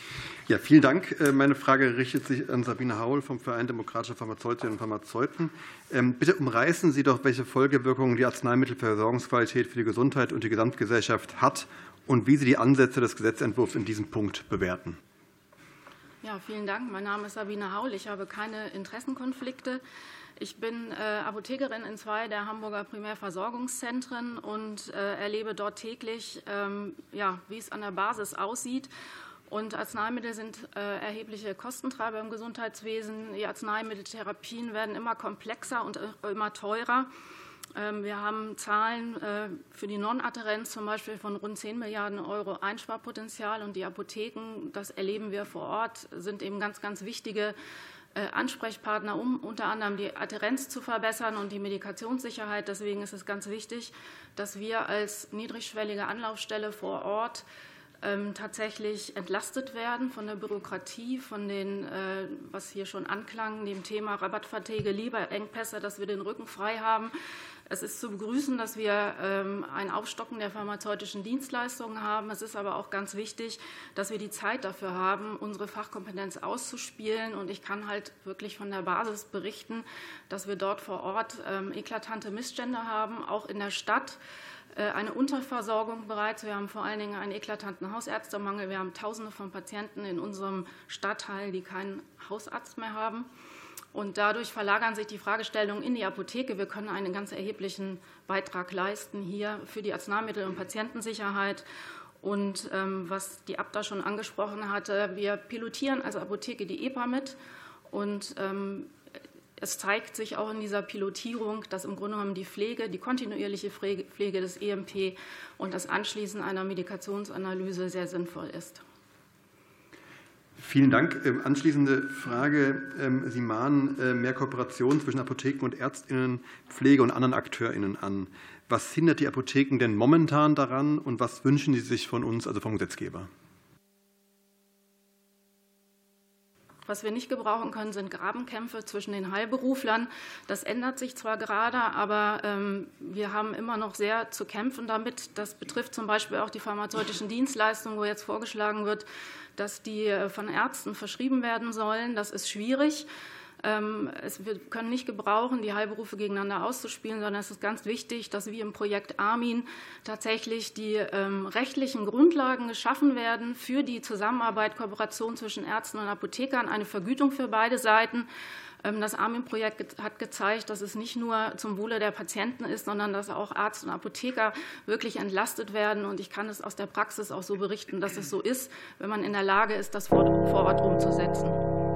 Ja, vielen Dank. Meine Frage richtet sich an Sabine Haul vom Verein Demokratischer Pharmazeutinnen und Pharmazeuten. Bitte umreißen Sie doch, welche Folgewirkungen die Arzneimittelversorgungsqualität für die Gesundheit und die Gesamtgesellschaft hat und wie Sie die Ansätze des Gesetzentwurfs in diesem Punkt bewerten. Ja, vielen Dank. Mein Name ist Sabine Haul. Ich habe keine Interessenkonflikte. Ich bin Apothekerin in 2 der Hamburger Primärversorgungszentren und erlebe dort täglich, wie es an der Basis aussieht. Und Arzneimittel sind erhebliche Kostentreiber im Gesundheitswesen. Die Arzneimitteltherapien werden immer komplexer und immer teurer. Wir haben Zahlen für die Non-Adherenz zum Beispiel von rund 10 Milliarden € Einsparpotenzial. Und die Apotheken, das erleben wir vor Ort, sind eben ganz, ganz wichtige Ansprechpartner, um unter anderem die Adherenz zu verbessern und die Medikationssicherheit. Deswegen ist es ganz wichtig, dass wir als niedrigschwellige Anlaufstelle vor Ort tatsächlich entlastet werden von der Bürokratie, von den, was hier schon anklang, dem Thema Rabattverträge, Lieferengpässe, dass wir den Rücken frei haben. Es ist zu begrüßen, dass wir ein Aufstocken der pharmazeutischen Dienstleistungen haben. Es ist aber auch ganz wichtig, dass wir die Zeit dafür haben, unsere Fachkompetenz auszuspielen. Und ich kann halt wirklich von der Basis berichten, dass wir dort vor Ort eklatante Missstände haben, auch in der Stadt. Eine Unterversorgung bereits. Wir haben vor allen Dingen einen eklatanten Hausärztemangel. Wir haben Tausende von Patienten in unserem Stadtteil, die keinen Hausarzt mehr haben. Und dadurch verlagern sich die Fragestellungen in die Apotheke. Wir können einen ganz erheblichen Beitrag leisten hier für die Arzneimittel- und Patientensicherheit. Und was die Abda schon angesprochen hatte, wir pilotieren als Apotheke die EPA mit. Und es zeigt sich auch in dieser Pilotierung, dass im Grunde genommen die Pflege, die kontinuierliche Pflege des EMP und das Anschließen einer Medikationsanalyse sehr sinnvoll ist. Vielen Dank. Anschließende Frage. Sie mahnen mehr Kooperation zwischen Apotheken und Ärztinnen, Pflege und anderen AkteurInnen an. Was hindert die Apotheken denn momentan daran und was wünschen Sie sich von uns, also vom Gesetzgeber? Was wir nicht gebrauchen können, sind Grabenkämpfe zwischen den Heilberuflern. Das ändert sich zwar gerade, aber wir haben immer noch sehr zu kämpfen damit. Das betrifft zum Beispiel auch die pharmazeutischen Dienstleistungen, wo jetzt vorgeschlagen wird, dass die von Ärzten verschrieben werden sollen. Das ist schwierig. Wir können nicht gebrauchen, die Heilberufe gegeneinander auszuspielen, sondern es ist ganz wichtig, dass wie im Projekt Armin tatsächlich die rechtlichen Grundlagen geschaffen werden für die Zusammenarbeit, Kooperation zwischen Ärzten und Apothekern, eine Vergütung für beide Seiten. Das Armin-Projekt hat gezeigt, dass es nicht nur zum Wohle der Patienten ist, sondern dass auch Arzt und Apotheker wirklich entlastet werden. Und ich kann es aus der Praxis auch so berichten, dass es so ist, wenn man in der Lage ist, das vor Ort umzusetzen.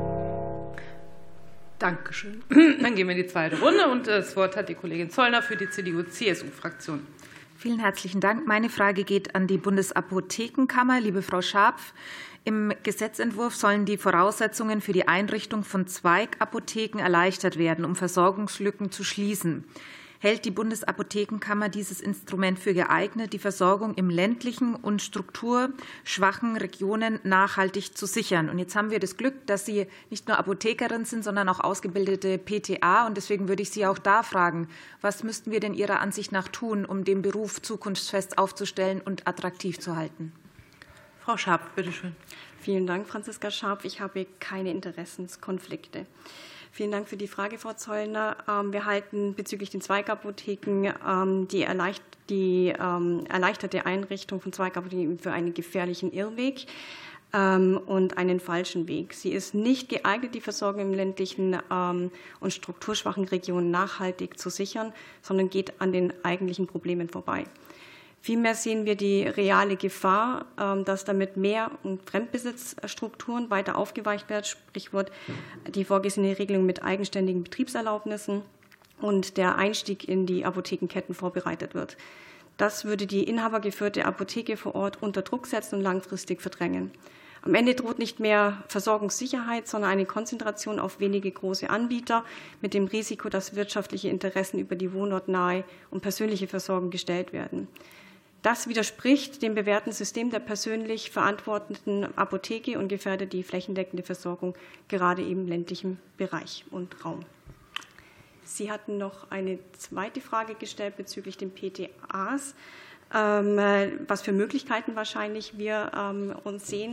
Dankeschön. Dann gehen wir in die zweite Runde und das Wort hat die Kollegin Zollner für die CDU-CSU-Fraktion. Vielen herzlichen Dank. Meine Frage geht an die Bundesapothekenkammer. Liebe Frau Scharpf, im Gesetzentwurf sollen die Voraussetzungen für die Einrichtung von Zweigapotheken erleichtert werden, um Versorgungslücken zu schließen. Hält die Bundesapothekenkammer dieses Instrument für geeignet, die Versorgung im ländlichen und strukturschwachen Regionen nachhaltig zu sichern? Und jetzt haben wir das Glück, dass Sie nicht nur Apothekerin sind, sondern auch ausgebildete PTA. Und deswegen würde ich Sie auch da fragen, was müssten wir denn Ihrer Ansicht nach tun, um den Beruf zukunftsfest aufzustellen und attraktiv zu halten? Frau Scharpf, bitte schön. Vielen Dank, Franziska Scharpf. Ich habe keine Interessenskonflikte. Vielen Dank für die Frage, Frau Zollner. Wir halten bezüglich den Zweigapotheken die erleichterte Einrichtung von Zweigapotheken für einen gefährlichen Irrweg und einen falschen Weg. Sie ist nicht geeignet, die Versorgung im ländlichen und strukturschwachen Regionen nachhaltig zu sichern, sondern geht an den eigentlichen Problemen vorbei. Vielmehr sehen wir die reale Gefahr, dass damit Mehr- und Fremdbesitzstrukturen weiter aufgeweicht werden, Sprichwort die vorgesehene Regelung mit eigenständigen Betriebserlaubnissen und der Einstieg in die Apothekenketten vorbereitet wird. Das würde die inhabergeführte Apotheke vor Ort unter Druck setzen und langfristig verdrängen. Am Ende droht nicht mehr Versorgungssicherheit, sondern eine Konzentration auf wenige große Anbieter mit dem Risiko, dass wirtschaftliche Interessen über die wohnortnahe und persönliche Versorgung gestellt werden. Das widerspricht dem bewährten System der persönlich verantworteten Apotheke und gefährdet die flächendeckende Versorgung gerade im ländlichen Bereich und Raum. Sie hatten noch eine zweite Frage gestellt bezüglich den PTAs, was für Möglichkeiten wahrscheinlich wir uns sehen.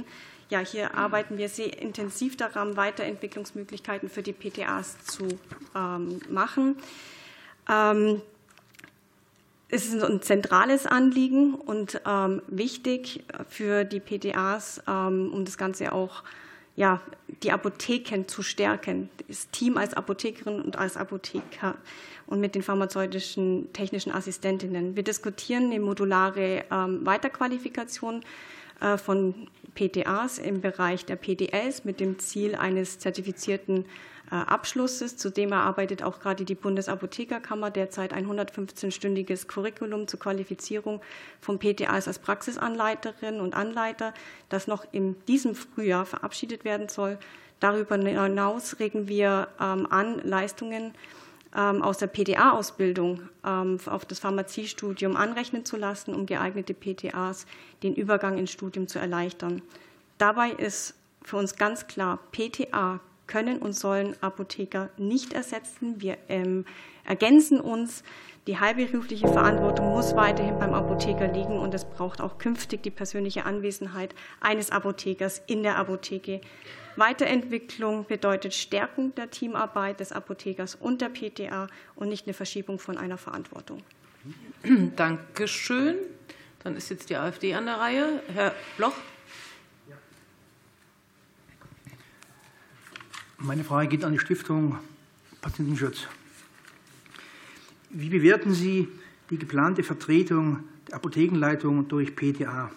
hier arbeiten wir sehr intensiv daran, Weiterentwicklungsmöglichkeiten für die PTAs zu machen. Es ist ein zentrales Anliegen und wichtig für die PTAs, um das Ganze auch die Apotheken zu stärken, das Team als Apothekerin und als Apotheker und mit den pharmazeutischen technischen Assistentinnen. Wir diskutieren eine modulare Weiterqualifikation von PTAs im Bereich der PDLs mit dem Ziel eines zertifizierten Abschlusses. Zudem erarbeitet auch gerade die Bundesapothekerkammer derzeit ein 115-stündiges Curriculum zur Qualifizierung von PTAs als Praxisanleiterinnen und Anleiter, das noch in diesem Frühjahr verabschiedet werden soll. Darüber hinaus regen wir an, Leistungen aus der PTA-Ausbildung auf das Pharmaziestudium anrechnen zu lassen, um geeignete PTAs den Übergang ins Studium zu erleichtern. Dabei ist für uns ganz klar, PTA können und sollen Apotheker nicht ersetzen. Wir ergänzen uns. Die heilberufliche Verantwortung muss weiterhin beim Apotheker liegen und es braucht auch künftig die persönliche Anwesenheit eines Apothekers in der Apotheke. Weiterentwicklung bedeutet Stärken der Teamarbeit des Apothekers und der PTA und nicht eine Verschiebung von einer Verantwortung. Dankeschön. Dann ist jetzt die AfD an der Reihe. Herr Bloch. Meine Frage geht an die Stiftung Patientenschutz. Wie bewerten Sie die geplante Vertretung der Apothekenleitung durch PTA?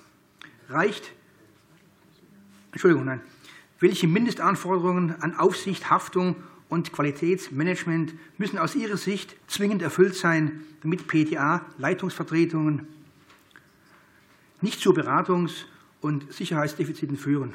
Welche Mindestanforderungen an Aufsicht, Haftung und Qualitätsmanagement müssen aus Ihrer Sicht zwingend erfüllt sein, damit PTA-Leitungsvertretungen nicht zu Beratungs- und Sicherheitsdefiziten führen?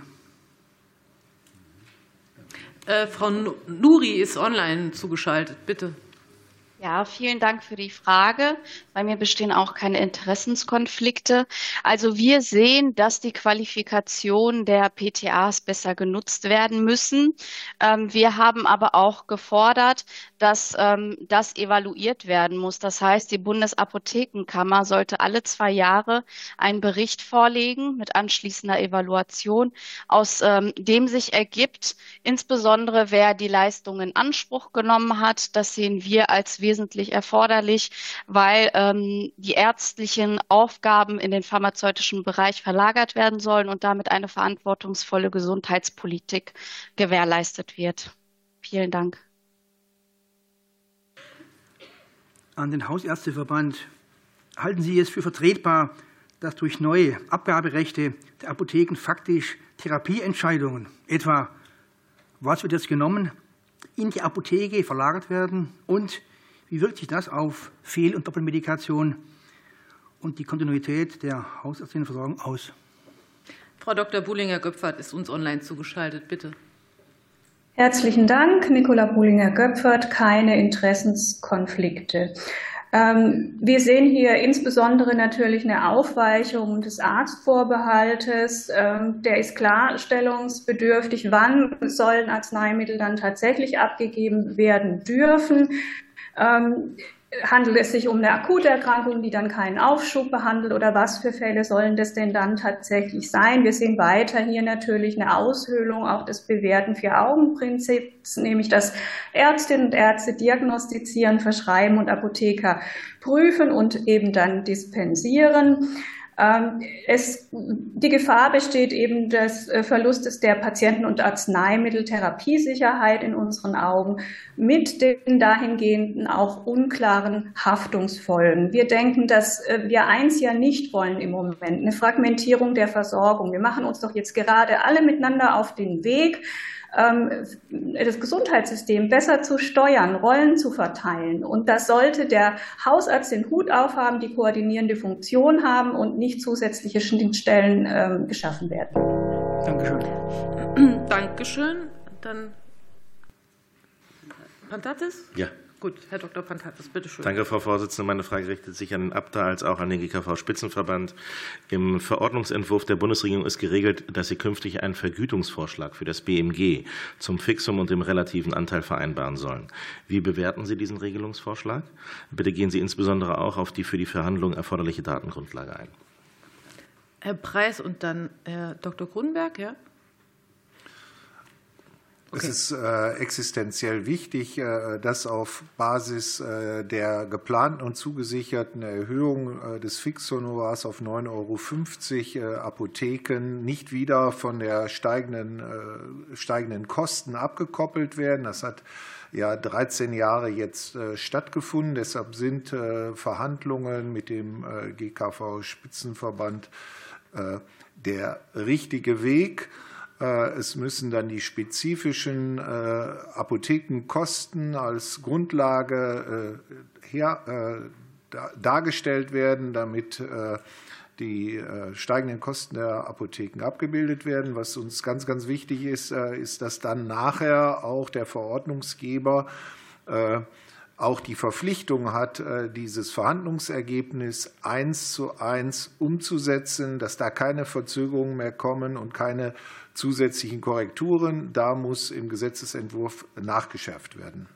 Frau Nuri ist online zugeschaltet. Bitte. Ja, vielen Dank für die Frage. Bei mir bestehen auch keine Interessenskonflikte. Also wir sehen, dass die Qualifikationen der PTAs besser genutzt werden müssen. Wir haben aber auch gefordert, dass das evaluiert werden muss. Das heißt, die Bundesapothekenkammer sollte alle 2 Jahre einen Bericht vorlegen mit anschließender Evaluation, aus dem sich ergibt, insbesondere wer die Leistung in Anspruch genommen hat. Das sehen wir als wesentlich erforderlich, weil die ärztlichen Aufgaben in den pharmazeutischen Bereich verlagert werden sollen und damit eine verantwortungsvolle Gesundheitspolitik gewährleistet wird. Vielen Dank. An den Hausärzteverband. Halten Sie es für vertretbar, dass durch neue Abgaberechte der Apotheken faktisch Therapieentscheidungen, etwa was wird jetzt genommen, in die Apotheke verlagert werden? Und wie wirkt sich das auf Fehl- und Doppelmedikation und die Kontinuität der Hausärztinnenversorgung aus? Frau Dr. Buhlinger-Göpfert ist uns online zugeschaltet. Bitte. Herzlichen Dank, Nicola Buhlinger-Göpfert. Keine Interessenskonflikte. Wir sehen hier insbesondere natürlich eine Aufweichung des Arztvorbehaltes. Der ist klarstellungsbedürftig. Wann sollen Arzneimittel dann tatsächlich abgegeben werden dürfen? Handelt es sich um eine akute Erkrankung, die dann keinen Aufschub behandelt, oder was für Fälle sollen das denn dann tatsächlich sein? Wir sehen weiter hier natürlich eine Aushöhlung auch des bewährten 4-Augen-Prinzips, nämlich dass Ärztinnen und Ärzte diagnostizieren, verschreiben und Apotheker prüfen und eben dann dispensieren. Die Gefahr besteht eben des Verlustes der Patienten- und Arzneimitteltherapiesicherheit in unseren Augen mit den dahingehenden auch unklaren Haftungsfolgen. Wir denken, dass wir eins ja nicht wollen im Moment, eine Fragmentierung der Versorgung. Wir machen uns doch jetzt gerade alle miteinander auf den Weg, das Gesundheitssystem besser zu steuern, Rollen zu verteilen. Und das sollte der Hausarzt den Hut aufhaben, die koordinierende Funktion haben und nicht zusätzliche Schnittstellen geschaffen werden. Dankeschön. Dankeschön. Dann Pantatis? Ja. Gut, Herr Dr. Pantatis, bitte schön. Danke, Frau Vorsitzende. Meine Frage richtet sich an den ABDA als auch an den GKV-Spitzenverband. Im Verordnungsentwurf der Bundesregierung ist geregelt, dass Sie künftig einen Vergütungsvorschlag für das BMG zum Fixum und dem relativen Anteil vereinbaren sollen. Wie bewerten Sie diesen Regelungsvorschlag? Bitte gehen Sie insbesondere auch auf die für die Verhandlungen erforderliche Datengrundlage ein. Herr Preis und dann Herr Dr. Grunberg, ja? Okay. Es ist existenziell wichtig, dass auf Basis der geplanten und zugesicherten Erhöhung des Fixhonorars auf 9,50 € Apotheken nicht wieder von der steigenden Kosten abgekoppelt werden. Das hat ja 13 Jahre jetzt stattgefunden. Deshalb sind Verhandlungen mit dem GKV-Spitzenverband der richtige Weg. Es müssen dann die spezifischen Apothekenkosten als Grundlage dargestellt werden, damit die steigenden Kosten der Apotheken abgebildet werden. Was uns ganz, ganz wichtig ist, ist, dass dann nachher auch der Verordnungsgeber auch die Verpflichtung hat, dieses Verhandlungsergebnis 1:1 umzusetzen, dass da keine Verzögerungen mehr kommen und keine zusätzlichen Korrekturen. Da muss im Gesetzesentwurf nachgeschärft werden.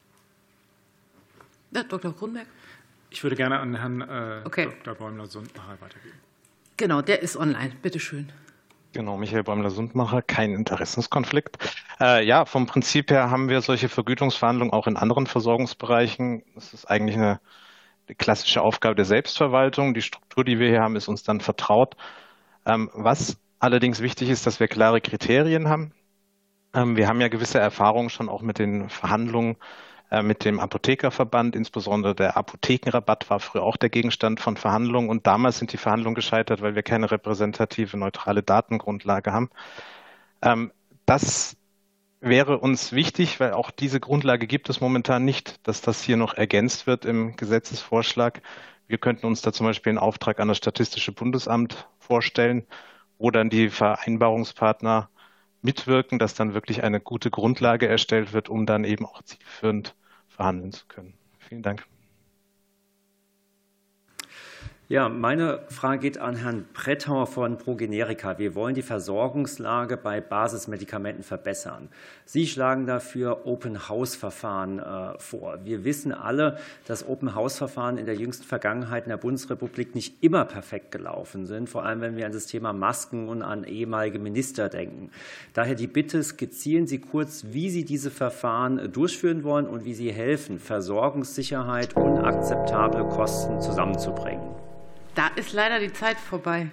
Ja, Dr. Grunberg. Ich würde gerne an Herrn Dr. Bäumler-Sundmacher weitergeben. Genau, der ist online. Bitte schön. Genau, Michael Bäumler-Sundmacher, kein Interessenskonflikt. Ja, vom Prinzip her haben wir solche Vergütungsverhandlungen auch in anderen Versorgungsbereichen. Das ist eigentlich eine klassische Aufgabe der Selbstverwaltung. Die Struktur, die wir hier haben, ist uns dann vertraut. Was allerdings wichtig ist, dass wir klare Kriterien haben. Wir haben ja gewisse Erfahrungen schon auch mit den Verhandlungen mit dem Apothekerverband. Insbesondere der Apothekenrabatt war früher auch der Gegenstand von Verhandlungen. Und damals sind die Verhandlungen gescheitert, weil wir keine repräsentative, neutrale Datengrundlage haben. Das wäre uns wichtig, weil auch diese Grundlage gibt es momentan nicht, dass das hier noch ergänzt wird im Gesetzesvorschlag. Wir könnten uns da zum Beispiel einen Auftrag an das Statistische Bundesamt vorstellen, wo dann die Vereinbarungspartner mitwirken, dass dann wirklich eine gute Grundlage erstellt wird, um dann eben auch zielführend verhandeln zu können. Vielen Dank. Ja, meine Frage geht an Herrn Brettauer von ProGenetica. Wir wollen die Versorgungslage bei Basismedikamenten verbessern. Sie schlagen dafür Open-House-Verfahren vor. Wir wissen alle, dass Open-House-Verfahren in der jüngsten Vergangenheit in der Bundesrepublik nicht immer perfekt gelaufen sind, vor allem wenn wir an das Thema Masken und an ehemalige Minister denken. Daher die Bitte, skizzieren Sie kurz, wie Sie diese Verfahren durchführen wollen und wie Sie helfen, Versorgungssicherheit und akzeptable Kosten zusammenzubringen. Da ist leider die Zeit vorbei.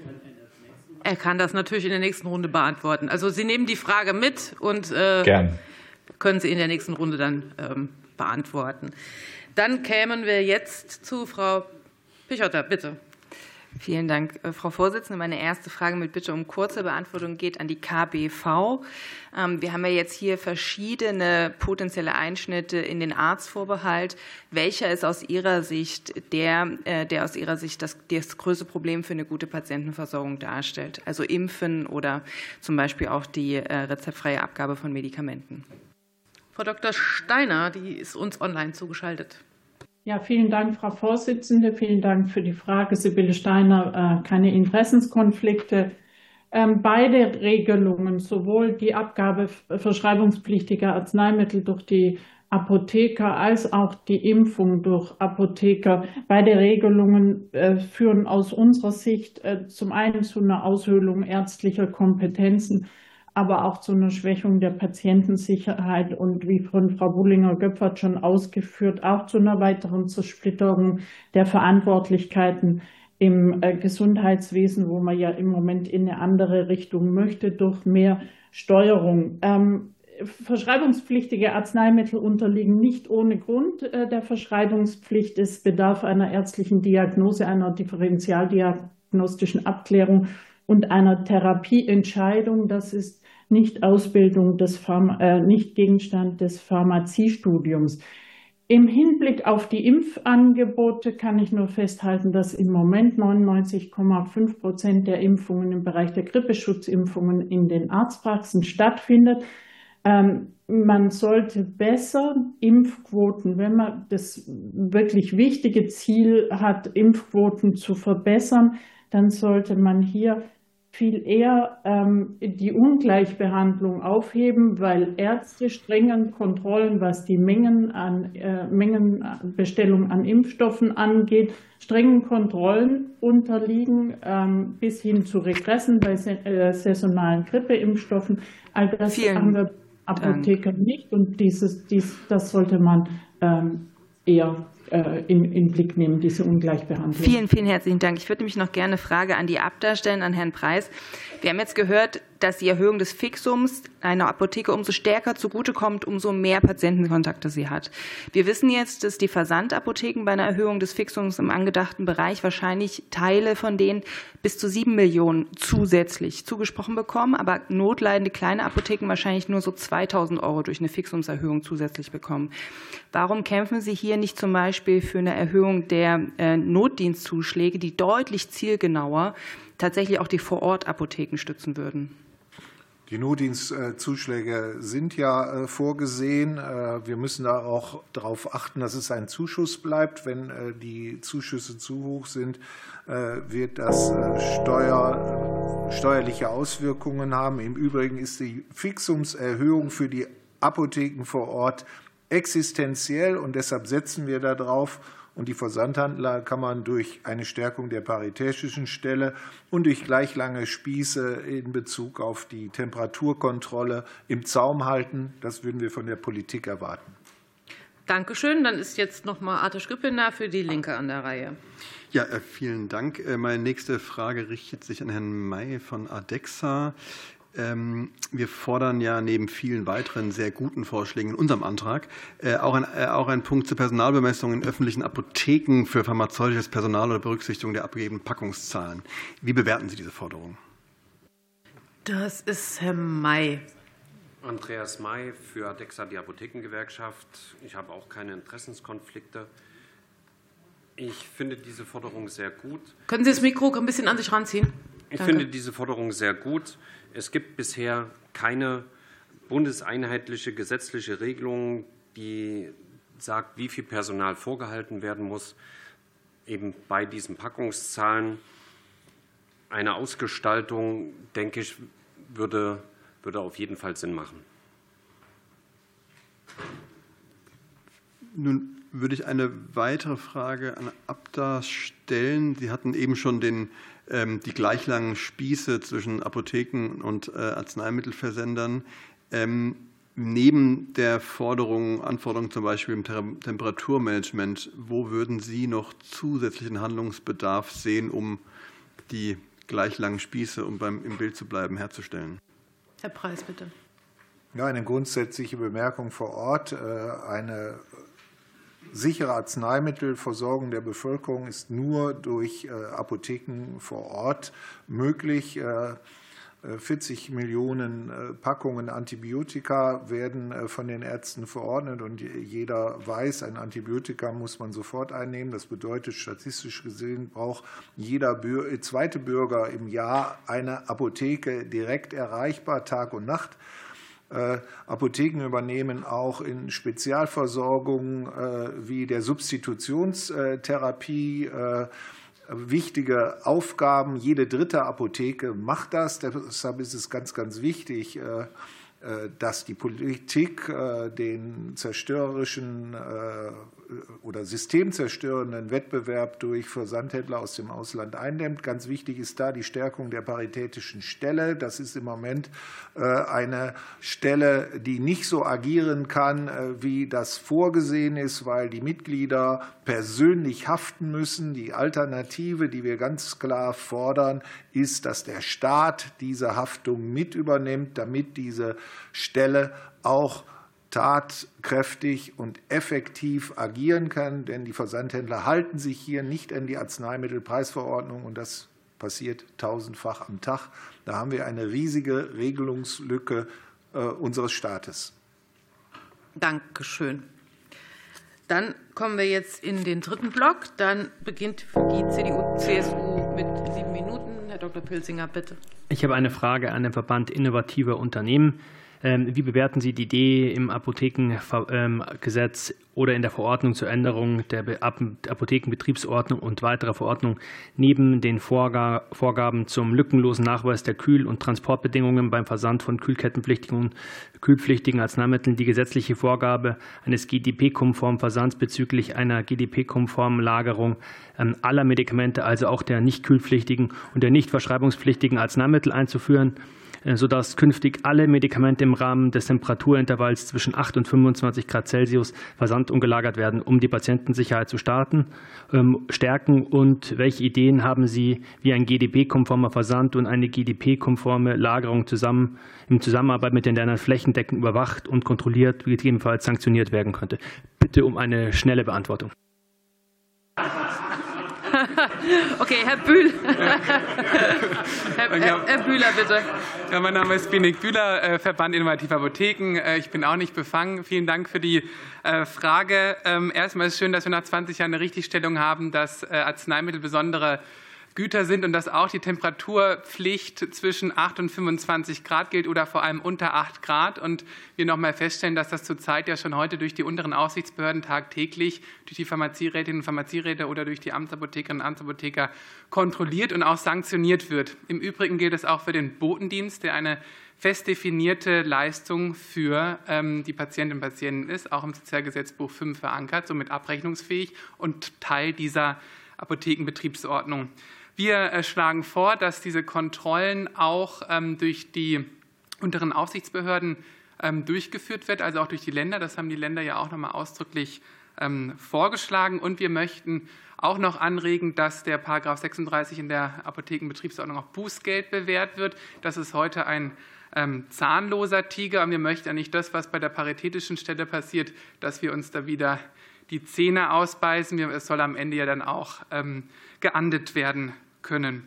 Er kann das natürlich in der nächsten Runde beantworten. Also Sie nehmen die Frage mit und können sie in der nächsten Runde dann beantworten. Dann kämen wir jetzt zu Frau Pichotter, bitte. Vielen Dank, Frau Vorsitzende. Meine erste Frage mit Bitte um kurze Beantwortung geht an die KBV. Wir haben ja jetzt hier verschiedene potenzielle Einschnitte in den Arztvorbehalt. Welcher ist aus Ihrer Sicht der aus Ihrer Sicht das größte Problem für eine gute Patientenversorgung darstellt? Also Impfen oder zum Beispiel auch die rezeptfreie Abgabe von Medikamenten. Frau Dr. Steiner, die ist uns online zugeschaltet. Ja, vielen Dank, Frau Vorsitzende. Vielen Dank für die Frage. Sibylle Steiner, keine Interessenskonflikte. Beide Regelungen, sowohl die Abgabe verschreibungspflichtiger Arzneimittel durch die Apotheker als auch die Impfung durch Apotheker, beide Regelungen führen aus unserer Sicht zum einen zu einer Aushöhlung ärztlicher Kompetenzen, aber auch zu einer Schwächung der Patientensicherheit und wie von Frau Bullinger-Göpfert schon ausgeführt, auch zu einer weiteren Zersplitterung der Verantwortlichkeiten im Gesundheitswesen, wo man ja im Moment in eine andere Richtung möchte, durch mehr Steuerung. Verschreibungspflichtige Arzneimittel unterliegen nicht ohne Grund der Verschreibungspflicht. Es bedarf einer ärztlichen Diagnose, einer differentialdiagnostischen Abklärung und einer Therapieentscheidung. Das ist nicht Ausbildung nicht Gegenstand des Pharmaziestudiums. Im Hinblick auf die Impfangebote kann ich nur festhalten, dass im Moment 99,5% der Impfungen im Bereich der Grippeschutzimpfungen in den Arztpraxen stattfindet. Man sollte besser Impfquoten, wenn man das wirklich wichtige Ziel hat, Impfquoten zu verbessern, dann sollte man hier viel eher die Ungleichbehandlung aufheben, weil Ärzte strengen Kontrollen, was die Mengenbestellung an Impfstoffen angeht, strengen Kontrollen unterliegen bis hin zu Regressen bei saisonalen Grippeimpfstoffen. All das haben wir Apotheker nicht. Und das sollte man eher in Blick nehmen, diese Ungleichbehandlung. Vielen, vielen herzlichen Dank. Ich würde nämlich noch gerne eine Frage an die Abda stellen, an Herrn Preis. Wir haben jetzt gehört, dass die Erhöhung des Fixums einer Apotheke umso stärker zugutekommt, umso mehr Patientenkontakte sie hat. Wir wissen jetzt, dass die Versandapotheken bei einer Erhöhung des Fixums im angedachten Bereich wahrscheinlich Teile von denen bis zu 7 Millionen zusätzlich zugesprochen bekommen, aber notleidende kleine Apotheken wahrscheinlich nur so 2.000 € durch eine Fixumserhöhung zusätzlich bekommen. Warum kämpfen Sie hier nicht zum Beispiel für eine Erhöhung der Notdienstzuschläge, die deutlich zielgenauer tatsächlich auch die Vorortapotheken stützen würden? Die Notdienstzuschläge sind ja vorgesehen. Wir müssen da auch darauf achten, dass es ein Zuschuss bleibt. Wenn die Zuschüsse zu hoch sind, wird das steuerliche Auswirkungen haben. Im Übrigen ist die Fixumserhöhung für die Apotheken vor Ort existenziell, und deshalb setzen wir darauf. Und die Versandhandler kann man durch eine Stärkung der paritätischen Stelle und durch gleich lange Spieße in Bezug auf die Temperaturkontrolle im Zaum halten. Das würden wir von der Politik erwarten. Dankeschön. Dann ist jetzt noch mal Arthur Schrippiner für die Linke an der Reihe. Ja, vielen Dank. Meine nächste Frage richtet sich an Herrn May von ADEXA. Wir fordern ja neben vielen weiteren sehr guten Vorschlägen in unserem Antrag auch einen Punkt zur Personalbemessung in öffentlichen Apotheken für pharmazeutisches Personal oder Berücksichtigung der abgegebenen Packungszahlen. Wie bewerten Sie diese Forderung? Das ist Herr May. Andreas May für ADEXA, die Apothekengewerkschaft. Ich habe auch keine Interessenskonflikte. Ich finde diese Forderung sehr gut. Können Sie das Mikro ein bisschen an sich ranziehen? Ich finde diese Forderung sehr gut. Es gibt bisher keine bundeseinheitliche gesetzliche Regelung, die sagt, wie viel Personal vorgehalten werden muss, eben bei diesen Packungszahlen. Eine Ausgestaltung, denke ich, würde auf jeden Fall Sinn machen. Nun würde ich eine weitere Frage an Abda stellen. Sie hatten eben schon die gleich langen Spieße zwischen Apotheken und Arzneimittelversendern. Neben der Anforderung zum Beispiel im Temperaturmanagement, wo würden Sie noch zusätzlichen Handlungsbedarf sehen, um die gleich langen Spieße, um im Bild zu bleiben, herzustellen? Herr Preis, bitte. Ja, eine grundsätzliche Bemerkung vor Ort. Eine sichere Arzneimittelversorgung der Bevölkerung ist nur durch Apotheken vor Ort möglich. 40 Millionen Packungen Antibiotika werden von den Ärzten verordnet, und jeder weiß, ein Antibiotikum muss man sofort einnehmen. Das bedeutet, statistisch gesehen braucht jeder zweite Bürger im Jahr eine Apotheke direkt erreichbar, Tag und Nacht. Apotheken übernehmen auch in Spezialversorgungen wie der Substitutionstherapie wichtige Aufgaben. Jede dritte Apotheke macht das. Deshalb ist es ganz, ganz wichtig, dass die Politik den zerstörerischen oder systemzerstörenden Wettbewerb durch Versandhändler aus dem Ausland eindämmt. Ganz wichtig ist da die Stärkung der paritätischen Stelle. Das ist im Moment eine Stelle, die nicht so agieren kann, wie das vorgesehen ist, weil die Mitglieder persönlich haften müssen. Die Alternative, die wir ganz klar fordern, ist, dass der Staat diese Haftung mit übernimmt, damit diese Stelle auch tatkräftig und effektiv agieren kann. Denn die Versandhändler halten sich hier nicht an die Arzneimittelpreisverordnung, und das passiert tausendfach am Tag. Da haben wir eine riesige Regelungslücke unseres Staates. Dankeschön. Dann kommen wir jetzt in den dritten Block. Dann beginnt die CDU-CSU mit 7 Minuten. Herr Dr. Pilsinger, bitte. Ich habe eine Frage an den Verband Innovativer Unternehmen. Wie bewerten Sie die Idee im Apothekengesetz oder in der Verordnung zur Änderung der Apothekenbetriebsordnung und weiterer Verordnungen neben den Vorgaben zum lückenlosen Nachweis der Kühl- und Transportbedingungen beim Versand von kühlkettenpflichtigen und kühlpflichtigen Arzneimitteln die gesetzliche Vorgabe eines GDP-konformen Versands bezüglich einer GDP-konformen Lagerung aller Medikamente, also auch der nicht kühlpflichtigen und der nicht verschreibungspflichtigen Arzneimittel einzuführen? sodass künftig alle Medikamente im Rahmen des Temperaturintervalls zwischen 8 und 25 Grad Celsius versandt und gelagert werden, um die Patientensicherheit zu stärken? Und welche Ideen haben Sie, wie ein GDP-konformer Versand und eine GDP-konforme Lagerung in Zusammenarbeit mit den Ländern flächendeckend überwacht und kontrolliert, gegebenenfalls sanktioniert werden könnte? Bitte um eine schnelle Beantwortung. Okay, Herr Bühl. Herr Bühler, bitte. Ja, mein Name ist Benik Bühler, Verband Innovative Apotheken. Ich bin auch nicht befangen. Vielen Dank für die Frage. Erstmal ist es schön, dass wir nach 20 Jahren eine Richtigstellung haben, dass Arzneimittel besondere Güter sind und dass auch die Temperaturpflicht zwischen 8 und 25 Grad gilt oder vor allem unter 8 Grad. Und wir noch einmal feststellen, dass das zurzeit ja schon heute durch die unteren Aufsichtsbehörden tagtäglich, durch die Pharmazierätinnen und Pharmazieräte oder durch die Amtsapothekerinnen und Amtsapotheker kontrolliert und auch sanktioniert wird. Im Übrigen gilt es auch für den Botendienst, der eine fest definierte Leistung für die Patientinnen und Patienten ist, auch im Sozialgesetzbuch 5 verankert, somit abrechnungsfähig und Teil dieser Apothekenbetriebsordnung. Wir schlagen vor, dass diese Kontrollen auch durch die unteren Aufsichtsbehörden durchgeführt wird, also auch durch die Länder. Das haben die Länder ja auch noch mal ausdrücklich vorgeschlagen. Und wir möchten auch noch anregen, dass der § 36 in der Apothekenbetriebsordnung auch Bußgeld bewährt wird. Das ist heute ein zahnloser Tiger. Und wir möchten ja nicht das, was bei der paritätischen Stelle passiert, dass wir uns da wieder die Zähne ausbeißen. Es soll am Ende ja dann auch geahndet werden können.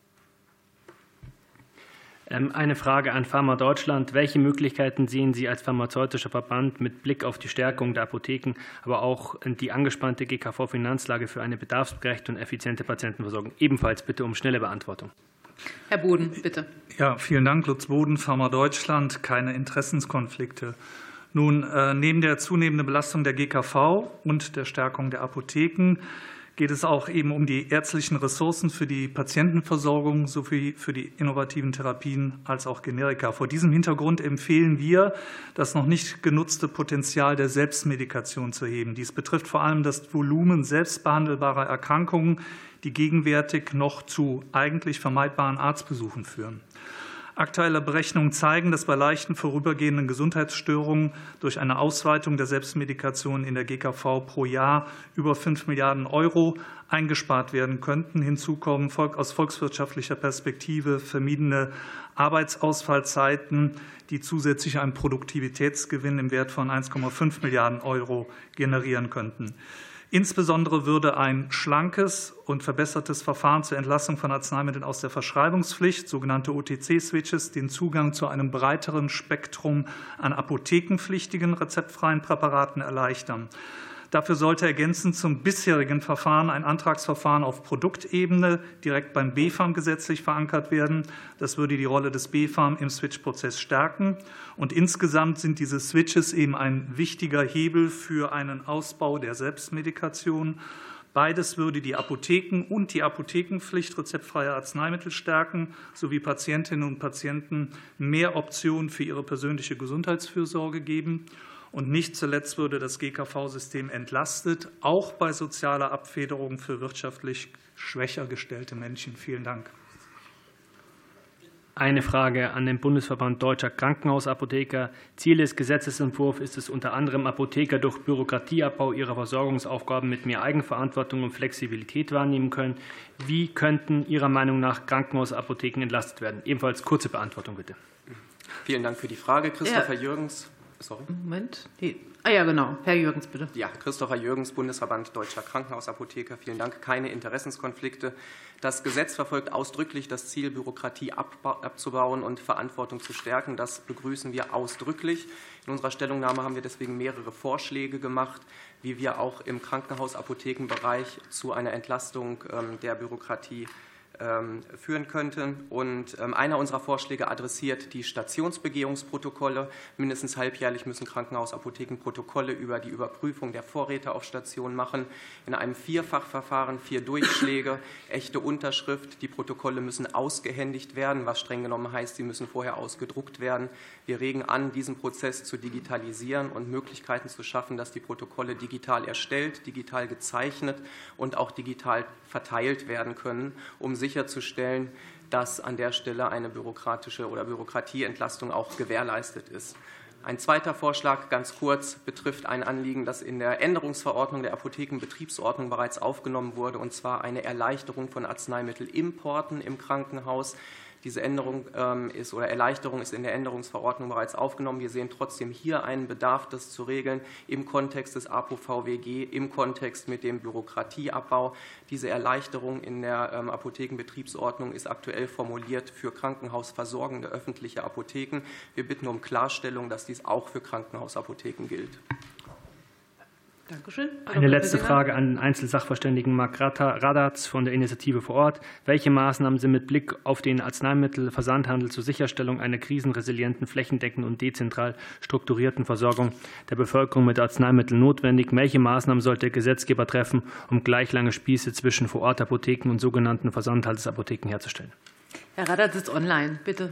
Eine Frage an Pharma Deutschland. Welche Möglichkeiten sehen Sie als pharmazeutischer Verband mit Blick auf die Stärkung der Apotheken, aber auch die angespannte GKV-Finanzlage für eine bedarfsgerechte und effiziente Patientenversorgung? Ebenfalls bitte um schnelle Beantwortung. Herr Boden, bitte. Ja, vielen Dank, Lutz Boden, Pharma Deutschland. Keine Interessenskonflikte. Nun, neben der zunehmenden Belastung der GKV und der Stärkung der Apotheken geht es auch eben um die ärztlichen Ressourcen für die Patientenversorgung sowie für die innovativen Therapien als auch Generika. Vor diesem Hintergrund empfehlen wir, das noch nicht genutzte Potenzial der Selbstmedikation zu heben. Dies betrifft vor allem das Volumen selbstbehandelbarer Erkrankungen, die gegenwärtig noch zu eigentlich vermeidbaren Arztbesuchen führen. Aktuelle Berechnungen zeigen, dass bei leichten vorübergehenden Gesundheitsstörungen durch eine Ausweitung der Selbstmedikation in der GKV pro Jahr über 5 Milliarden € eingespart werden könnten. Hinzu kommen aus volkswirtschaftlicher Perspektive vermiedene Arbeitsausfallzeiten, die zusätzlich einen Produktivitätsgewinn im Wert von 1,5 Milliarden € generieren könnten. Insbesondere würde ein schlankes und verbessertes Verfahren zur Entlassung von Arzneimitteln aus der Verschreibungspflicht, sogenannte OTC-Switches, den Zugang zu einem breiteren Spektrum an apothekenpflichtigen rezeptfreien Präparaten erleichtern. Dafür sollte ergänzend zum bisherigen Verfahren ein Antragsverfahren auf Produktebene direkt beim BfArM gesetzlich verankert werden. Das würde die Rolle des BfArM im Switch-Prozess stärken. Und insgesamt sind diese Switches eben ein wichtiger Hebel für einen Ausbau der Selbstmedikation. Beides würde die Apotheken und die Apothekenpflicht rezeptfreier Arzneimittel stärken, sowie Patientinnen und Patienten mehr Optionen für ihre persönliche Gesundheitsfürsorge geben. Und nicht zuletzt würde das GKV-System entlastet, auch bei sozialer Abfederung für wirtschaftlich schwächer gestellte Menschen. Vielen Dank. Eine Frage an den Bundesverband Deutscher Krankenhausapotheker. Ziel des Gesetzesentwurfs ist es unter anderem, Apotheker durch Bürokratieabbau ihrer Versorgungsaufgaben mit mehr Eigenverantwortung und Flexibilität wahrnehmen können. Wie könnten Ihrer Meinung nach Krankenhausapotheken entlastet werden? Ebenfalls kurze Beantwortung, bitte. Vielen Dank für die Frage. Christopher Jürgens. Sorry. Moment. Ja, genau. Herr Jürgens, bitte. Ja, Christopher Jürgens, Bundesverband Deutscher Krankenhausapotheker. Vielen Dank. Keine Interessenskonflikte. Das Gesetz verfolgt ausdrücklich das Ziel, Bürokratie abzubauen und Verantwortung zu stärken. Das begrüßen wir ausdrücklich. In unserer Stellungnahme haben wir deswegen mehrere Vorschläge gemacht, wie wir auch im Krankenhausapothekenbereich zu einer Entlastung der Bürokratie führen könnte. Und einer unserer Vorschläge adressiert die Stationsbegehungsprotokolle. Mindestens halbjährlich müssen Krankenhausapotheken Protokolle über die Überprüfung der Vorräte auf Station machen. In einem Vierfachverfahren, 4 Durchschläge, echte Unterschrift. Die Protokolle müssen ausgehändigt werden, was streng genommen heißt, sie müssen vorher ausgedruckt werden. Wir regen an, diesen Prozess zu digitalisieren und Möglichkeiten zu schaffen, dass die Protokolle digital erstellt, digital gezeichnet und auch digital verteilt werden können, um sicherzustellen, dass an der Stelle eine bürokratische oder Bürokratieentlastung auch gewährleistet ist. Ein zweiter Vorschlag, ganz kurz, betrifft ein Anliegen, das in der Änderungsverordnung der Apothekenbetriebsordnung bereits aufgenommen wurde, und zwar eine Erleichterung von Arzneimittelimporten im Krankenhaus. Diese Erleichterung ist in der Änderungsverordnung bereits aufgenommen. Wir sehen trotzdem hier einen Bedarf, das zu regeln im Kontext des APO-VWG, im Kontext mit dem Bürokratieabbau. Diese Erleichterung in der Apothekenbetriebsordnung ist aktuell formuliert für krankenhausversorgende öffentliche Apotheken. Wir bitten um Klarstellung, dass dies auch für Krankenhausapotheken gilt. Dankeschön. Eine letzte Frage an den Einzelsachverständigen Marc Radatz von der Initiative vor Ort. Welche Maßnahmen sind mit Blick auf den Arzneimittelversandhandel zur Sicherstellung einer krisenresilienten, flächendeckenden und dezentral strukturierten Versorgung der Bevölkerung mit Arzneimitteln notwendig? Welche Maßnahmen sollte der Gesetzgeber treffen, um gleich lange Spieße zwischen Vorortapotheken und sogenannten Versandhandelsapotheken herzustellen? Herr Radatz ist online, bitte.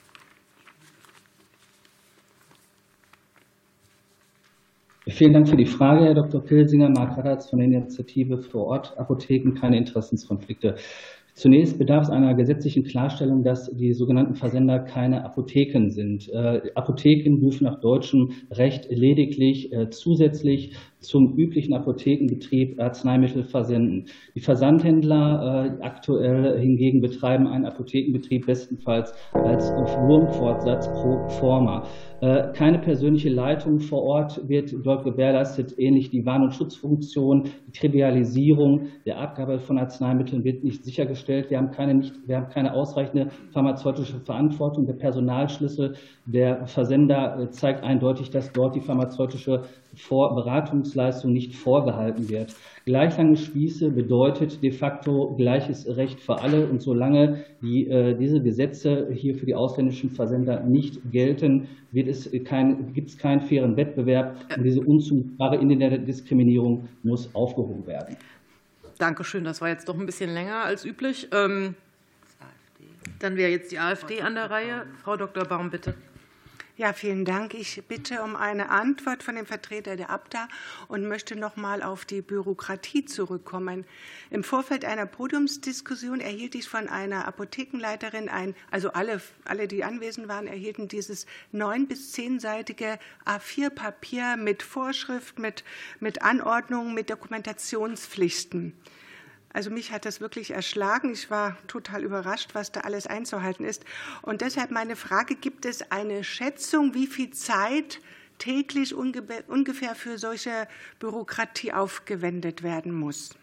Vielen Dank für die Frage, Herr Dr. Pilsinger. Marc Radatz von der Initiative vor Ort Apotheken, keine Interessenskonflikte. Zunächst bedarf es einer gesetzlichen Klarstellung, dass die sogenannten Versender keine Apotheken sind. Apotheken dürfen nach deutschem Recht lediglich zusätzlich zum üblichen Apothekenbetrieb Arzneimittel versenden. Die Versandhändler aktuell hingegen betreiben einen Apothekenbetrieb bestenfalls als Wurmfortsatz pro forma. Keine persönliche Leitung vor Ort wird dort gewährleistet, ähnlich die Warn- und Schutzfunktion, die Trivialisierung der Abgabe von Arzneimitteln wird nicht sichergestellt. Wir haben keine ausreichende pharmazeutische Verantwortung. Der Personalschlüssel der Versender zeigt eindeutig, dass dort die pharmazeutische Beratungsleistung nicht vorgehalten wird. Gleich lange Spieße bedeutet de facto gleiches Recht für alle. Und solange diese Gesetze hier für die ausländischen Versender nicht gelten, gibt es keinen fairen Wettbewerb. Und diese unzumutbare individuelle Diskriminierung muss aufgehoben werden. Dankeschön. Das war jetzt doch ein bisschen länger als üblich. Dann wäre jetzt die AfD an der Reihe. Frau Dr. Baum, bitte. Ja, vielen Dank. Ich bitte um eine Antwort von dem Vertreter der ABDA und möchte noch mal auf die Bürokratie zurückkommen. Im Vorfeld einer Podiumsdiskussion erhielt ich von einer Apothekenleiterin also alle, die anwesend waren, erhielten dieses 9- bis 10-seitige A4-Papier mit Vorschrift, mit Anordnungen, mit Dokumentationspflichten. Also mich hat das wirklich erschlagen. Ich war total überrascht, was da alles einzuhalten ist. Und deshalb meine Frage, gibt es eine Schätzung, wie viel Zeit täglich ungefähr für solche Bürokratie aufgewendet werden muss?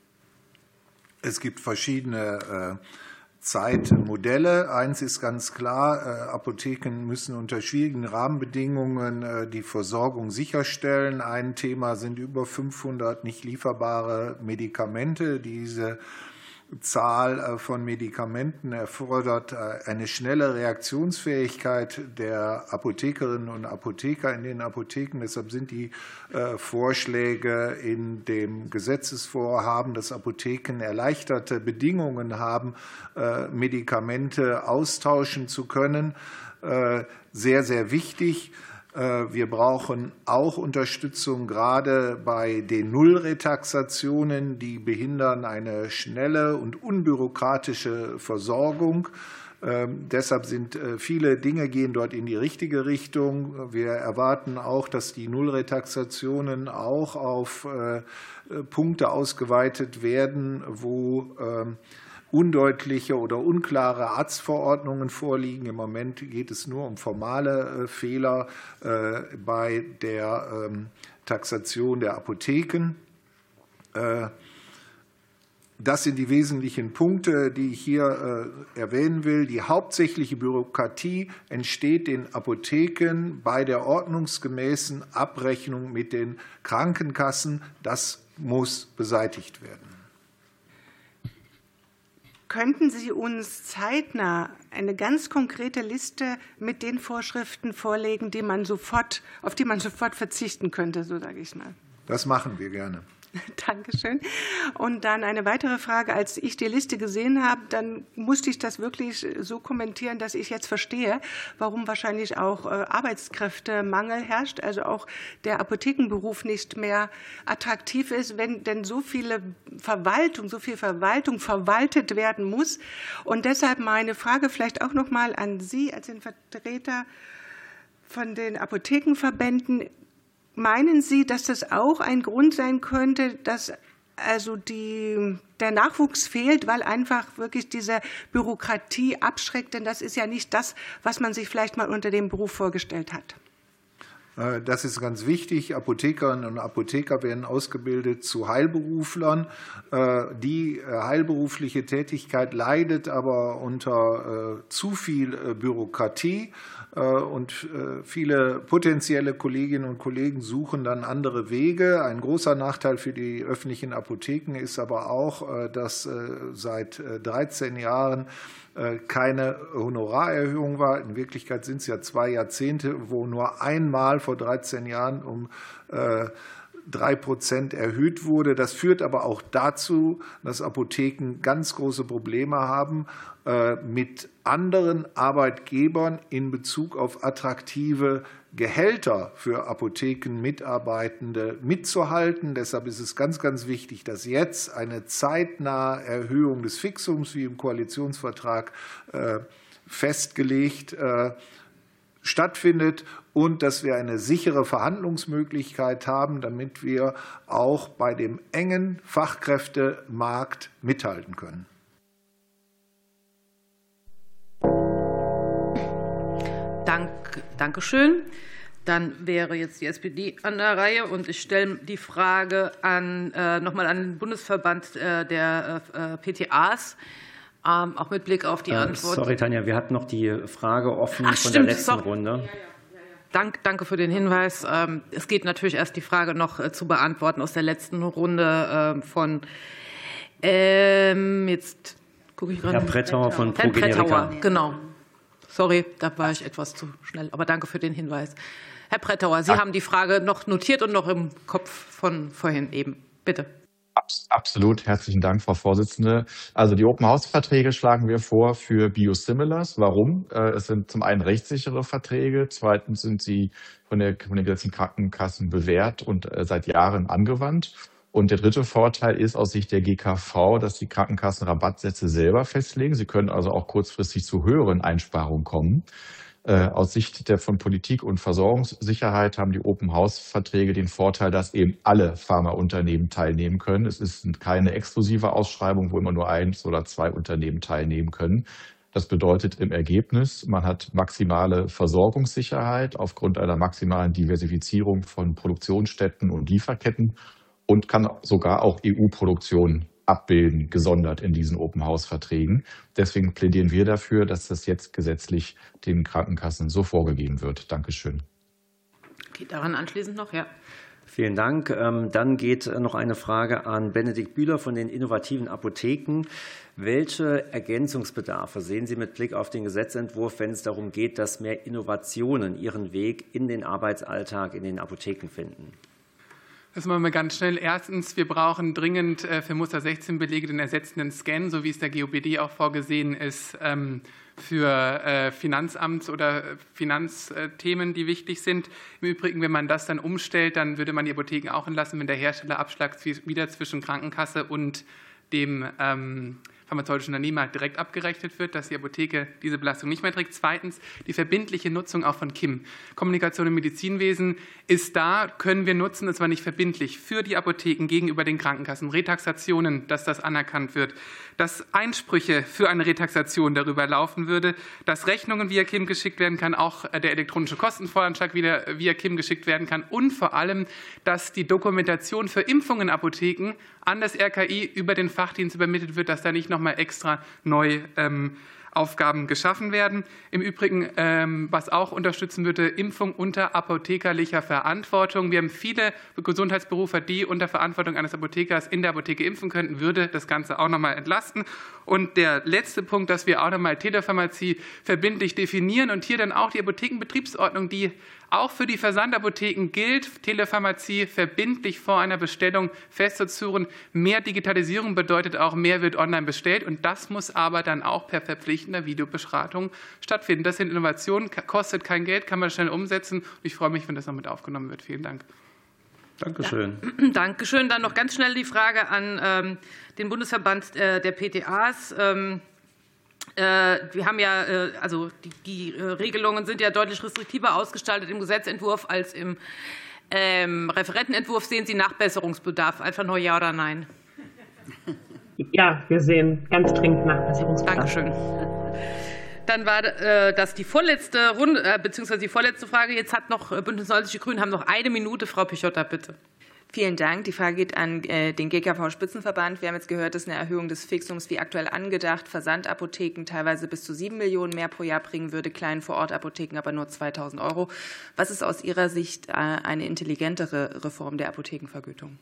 Es gibt verschiedene Zeitmodelle. Eins ist ganz klar, Apotheken müssen unter schwierigen Rahmenbedingungen die Versorgung sicherstellen. Ein Thema sind über 500 nicht lieferbare Medikamente. Diese Zahl von Medikamenten erfordert eine schnelle Reaktionsfähigkeit der Apothekerinnen und Apotheker in den Apotheken. Deshalb sind die Vorschläge in dem Gesetzesvorhaben, dass Apotheken erleichterte Bedingungen haben, Medikamente austauschen zu können, sehr, sehr wichtig. Wir brauchen auch Unterstützung gerade bei den Nullretaxationen, die behindern eine schnelle und unbürokratische Versorgung. Deshalb sind viele Dinge gehen dort in die richtige Richtung. Wir erwarten auch, dass die Nullretaxationen auch auf Punkte ausgeweitet werden, wo undeutliche oder unklare Arztverordnungen vorliegen. Im Moment geht es nur um formale Fehler bei der Taxation der Apotheken. Das sind die wesentlichen Punkte, die ich hier erwähnen will. Die hauptsächliche Bürokratie entsteht den Apotheken bei der ordnungsgemäßen Abrechnung mit den Krankenkassen. Das muss beseitigt werden. Könnten Sie uns zeitnah eine ganz konkrete Liste mit den Vorschriften vorlegen, auf die man sofort verzichten könnte, so sage ich mal? Das machen wir gerne. Dankeschön. Und dann eine weitere Frage. Als ich die Liste gesehen habe, dann musste ich das wirklich so kommentieren, dass ich jetzt verstehe, warum wahrscheinlich auch Arbeitskräftemangel herrscht, also auch der Apothekenberuf nicht mehr attraktiv ist, wenn denn so viel Verwaltung verwaltet werden muss. Und deshalb meine Frage vielleicht auch noch mal an Sie als den Vertreter von den Apothekenverbänden. Meinen Sie, dass das auch ein Grund sein könnte, dass also der Nachwuchs fehlt, weil einfach wirklich diese Bürokratie abschreckt? Denn das ist ja nicht das, was man sich vielleicht mal unter dem Beruf vorgestellt hat. Das ist ganz wichtig. Apothekerinnen und Apotheker werden ausgebildet zu Heilberuflern. Die heilberufliche Tätigkeit leidet aber unter zu viel Bürokratie. Und viele potenzielle Kolleginnen und Kollegen suchen dann andere Wege. Ein großer Nachteil für die öffentlichen Apotheken ist aber auch, dass seit 13 Jahren keine Honorarerhöhung war. In Wirklichkeit sind es ja 2 Jahrzehnte, wo nur einmal vor 13 Jahren um 3% erhöht wurde. Das führt aber auch dazu, dass Apotheken ganz große Probleme haben, mit anderen Arbeitgebern in Bezug auf attraktive Gehälter für Apothekenmitarbeitende mitzuhalten. Deshalb ist es ganz, ganz wichtig, dass jetzt eine zeitnahe Erhöhung des Fixums, wie im Koalitionsvertrag festgelegt, stattfindet und dass wir eine sichere Verhandlungsmöglichkeit haben, damit wir auch bei dem engen Fachkräftemarkt mithalten können. Dankeschön. Dann wäre jetzt die SPD an der Reihe und ich stelle die Frage nochmal an den Bundesverband der PTAs, auch mit Blick auf die Antwort. Sorry, Tanja, wir hatten noch die Frage offen von der letzten Runde. Danke für den Hinweis. Es geht natürlich erst die Frage noch zu beantworten aus der letzten Runde von jetzt gucke ich gerade. Herr Prettauer von Progenerika. Genau. Sorry, da war ich etwas zu schnell, aber danke für den Hinweis. Herr Prettauer, Sie haben die Frage noch notiert und noch im Kopf von vorhin eben. Bitte. Absolut. Herzlichen Dank, Frau Vorsitzende. Also die Open-House-Verträge schlagen wir vor für Biosimilars. Warum? Es sind zum einen rechtssichere Verträge, zweitens sind sie von den gesetzlichen Krankenkassen bewährt und seit Jahren angewandt. Und der dritte Vorteil ist aus Sicht der GKV, dass die Krankenkassen Rabattsätze selber festlegen. Sie können also auch kurzfristig zu höheren Einsparungen kommen. Aus Sicht von Politik und Versorgungssicherheit haben die Open-House-Verträge den Vorteil, dass eben alle Pharmaunternehmen teilnehmen können. Es ist keine exklusive Ausschreibung, wo immer nur 1 oder 2 Unternehmen teilnehmen können. Das bedeutet im Ergebnis, man hat maximale Versorgungssicherheit aufgrund einer maximalen Diversifizierung von Produktionsstätten und Lieferketten und kann sogar auch EU-Produktion abbilden, gesondert in diesen Open-House-Verträgen. Deswegen plädieren wir dafür, dass das jetzt gesetzlich den Krankenkassen so vorgegeben wird. Dankeschön. Okay, daran anschließend noch, ja. Vielen Dank. Dann geht noch eine Frage an Benedikt Bühler von den innovativen Apotheken. Welche Ergänzungsbedarfe sehen Sie mit Blick auf den Gesetzentwurf, wenn es darum geht, dass mehr Innovationen ihren Weg in den Arbeitsalltag in den Apotheken finden? Das machen wir ganz schnell. Erstens, wir brauchen dringend für Muster 16 Belege den ersetzenden Scan, so wie es der GOBD auch vorgesehen ist, für Finanzamts- oder Finanzthemen, die wichtig sind. Im Übrigen, wenn man das dann umstellt, dann würde man die Apotheken auch entlassen, wenn der Herstellerabschlag wieder zwischen Krankenkasse und dem pharmazeutischen Unternehmer direkt abgerechnet wird, dass die Apotheke diese Belastung nicht mehr trägt. Zweitens, die verbindliche Nutzung auch von KIM. Kommunikation im Medizinwesen ist da, können wir nutzen, es war nicht verbindlich für die Apotheken gegenüber den Krankenkassen. Retaxationen, dass das anerkannt wird, dass Einsprüche für eine Retaxation darüber laufen würde, dass Rechnungen via KIM geschickt werden kann, auch der elektronische Kostenvoranschlag wieder via KIM geschickt werden kann und vor allem, dass die Dokumentation für Impfungen in Apotheken an das RKI über den Fachdienst übermittelt wird, dass da nicht nochmal extra neu Aufgaben geschaffen werden. Im Übrigen, was auch unterstützen würde, Impfung unter apothekerlicher Verantwortung. Wir haben viele Gesundheitsberufe, die unter Verantwortung eines Apothekers in der Apotheke impfen könnten, würde das Ganze auch noch mal entlasten. Und der letzte Punkt, dass wir auch noch mal Telepharmazie verbindlich definieren und hier dann auch die Apothekenbetriebsordnung, die auch für die Versandapotheken gilt, Telepharmazie verbindlich vor einer Bestellung festzuzurren. Mehr Digitalisierung bedeutet auch, mehr wird online bestellt. Und das muss aber dann auch per verpflichtender Videoberatung stattfinden. Das sind Innovationen, kostet kein Geld, kann man schnell umsetzen. Und ich freue mich, wenn das noch mit aufgenommen wird. Vielen Dank. Dankeschön. Ja. Dankeschön. Dann noch ganz schnell die Frage an den Bundesverband der PTAs. Wir haben ja, also die Regelungen sind ja deutlich restriktiver ausgestaltet im Gesetzentwurf als im Referentenentwurf. Sehen Sie Nachbesserungsbedarf? Einfach nur Ja oder Nein? Ja, wir sehen ganz dringend Nachbesserungsbedarf. Dankeschön. Dann war das die vorletzte Runde, beziehungsweise die vorletzte Frage. Jetzt hat noch Bündnis 90 Die Grünen haben noch 1 Minute. Frau Pichotta, bitte. Vielen Dank. Die Frage geht an den GKV-Spitzenverband. Wir haben jetzt gehört, dass eine Erhöhung des Fixums wie aktuell angedacht Versandapotheken teilweise bis zu 7 Millionen mehr pro Jahr bringen würde, kleinen Vorortapotheken aber nur 2.000 €. Was ist aus Ihrer Sicht eine intelligentere Reform der Apothekenvergütung?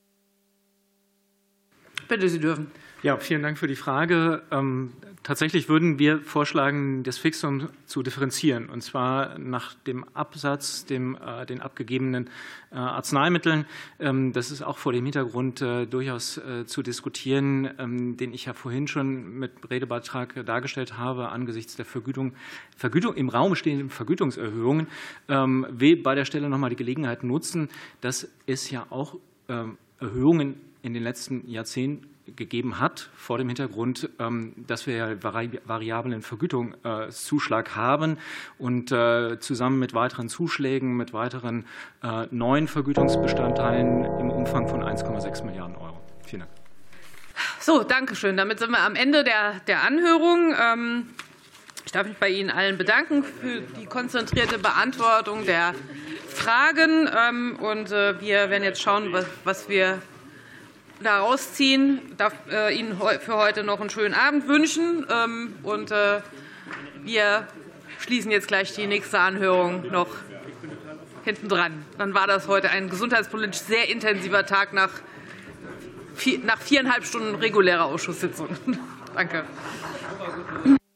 Bitte, Sie dürfen. Ja, vielen Dank für die Frage. Tatsächlich würden wir vorschlagen, das Fixum zu differenzieren, und zwar nach dem Absatz, den abgegebenen Arzneimitteln. Das ist auch vor dem Hintergrund durchaus zu diskutieren, den ich ja vorhin schon mit Redebeitrag dargestellt habe, angesichts der Vergütung im Raum stehenden Vergütungserhöhungen. Will bei der Stelle noch mal die Gelegenheit nutzen, dass es ja auch Erhöhungen in den letzten Jahrzehnten gegeben hat, vor dem Hintergrund, dass wir ja variablen Vergütungszuschlag haben und zusammen mit weiteren Zuschlägen, mit weiteren neuen Vergütungsbestandteilen im Umfang von 1,6 Milliarden €. Vielen Dank. So, danke schön. Damit sind wir am Ende der Anhörung. Ich darf mich bei Ihnen allen bedanken für die konzentrierte Beantwortung der Fragen. Und wir werden jetzt schauen, was wir daraus ziehen. Ich darf Ihnen für heute noch einen schönen Abend wünschen. Und wir schließen jetzt gleich die nächste Anhörung noch hinten dran. Dann war das heute ein gesundheitspolitisch sehr intensiver Tag nach 4,5 Stunden regulärer Ausschusssitzung. Danke.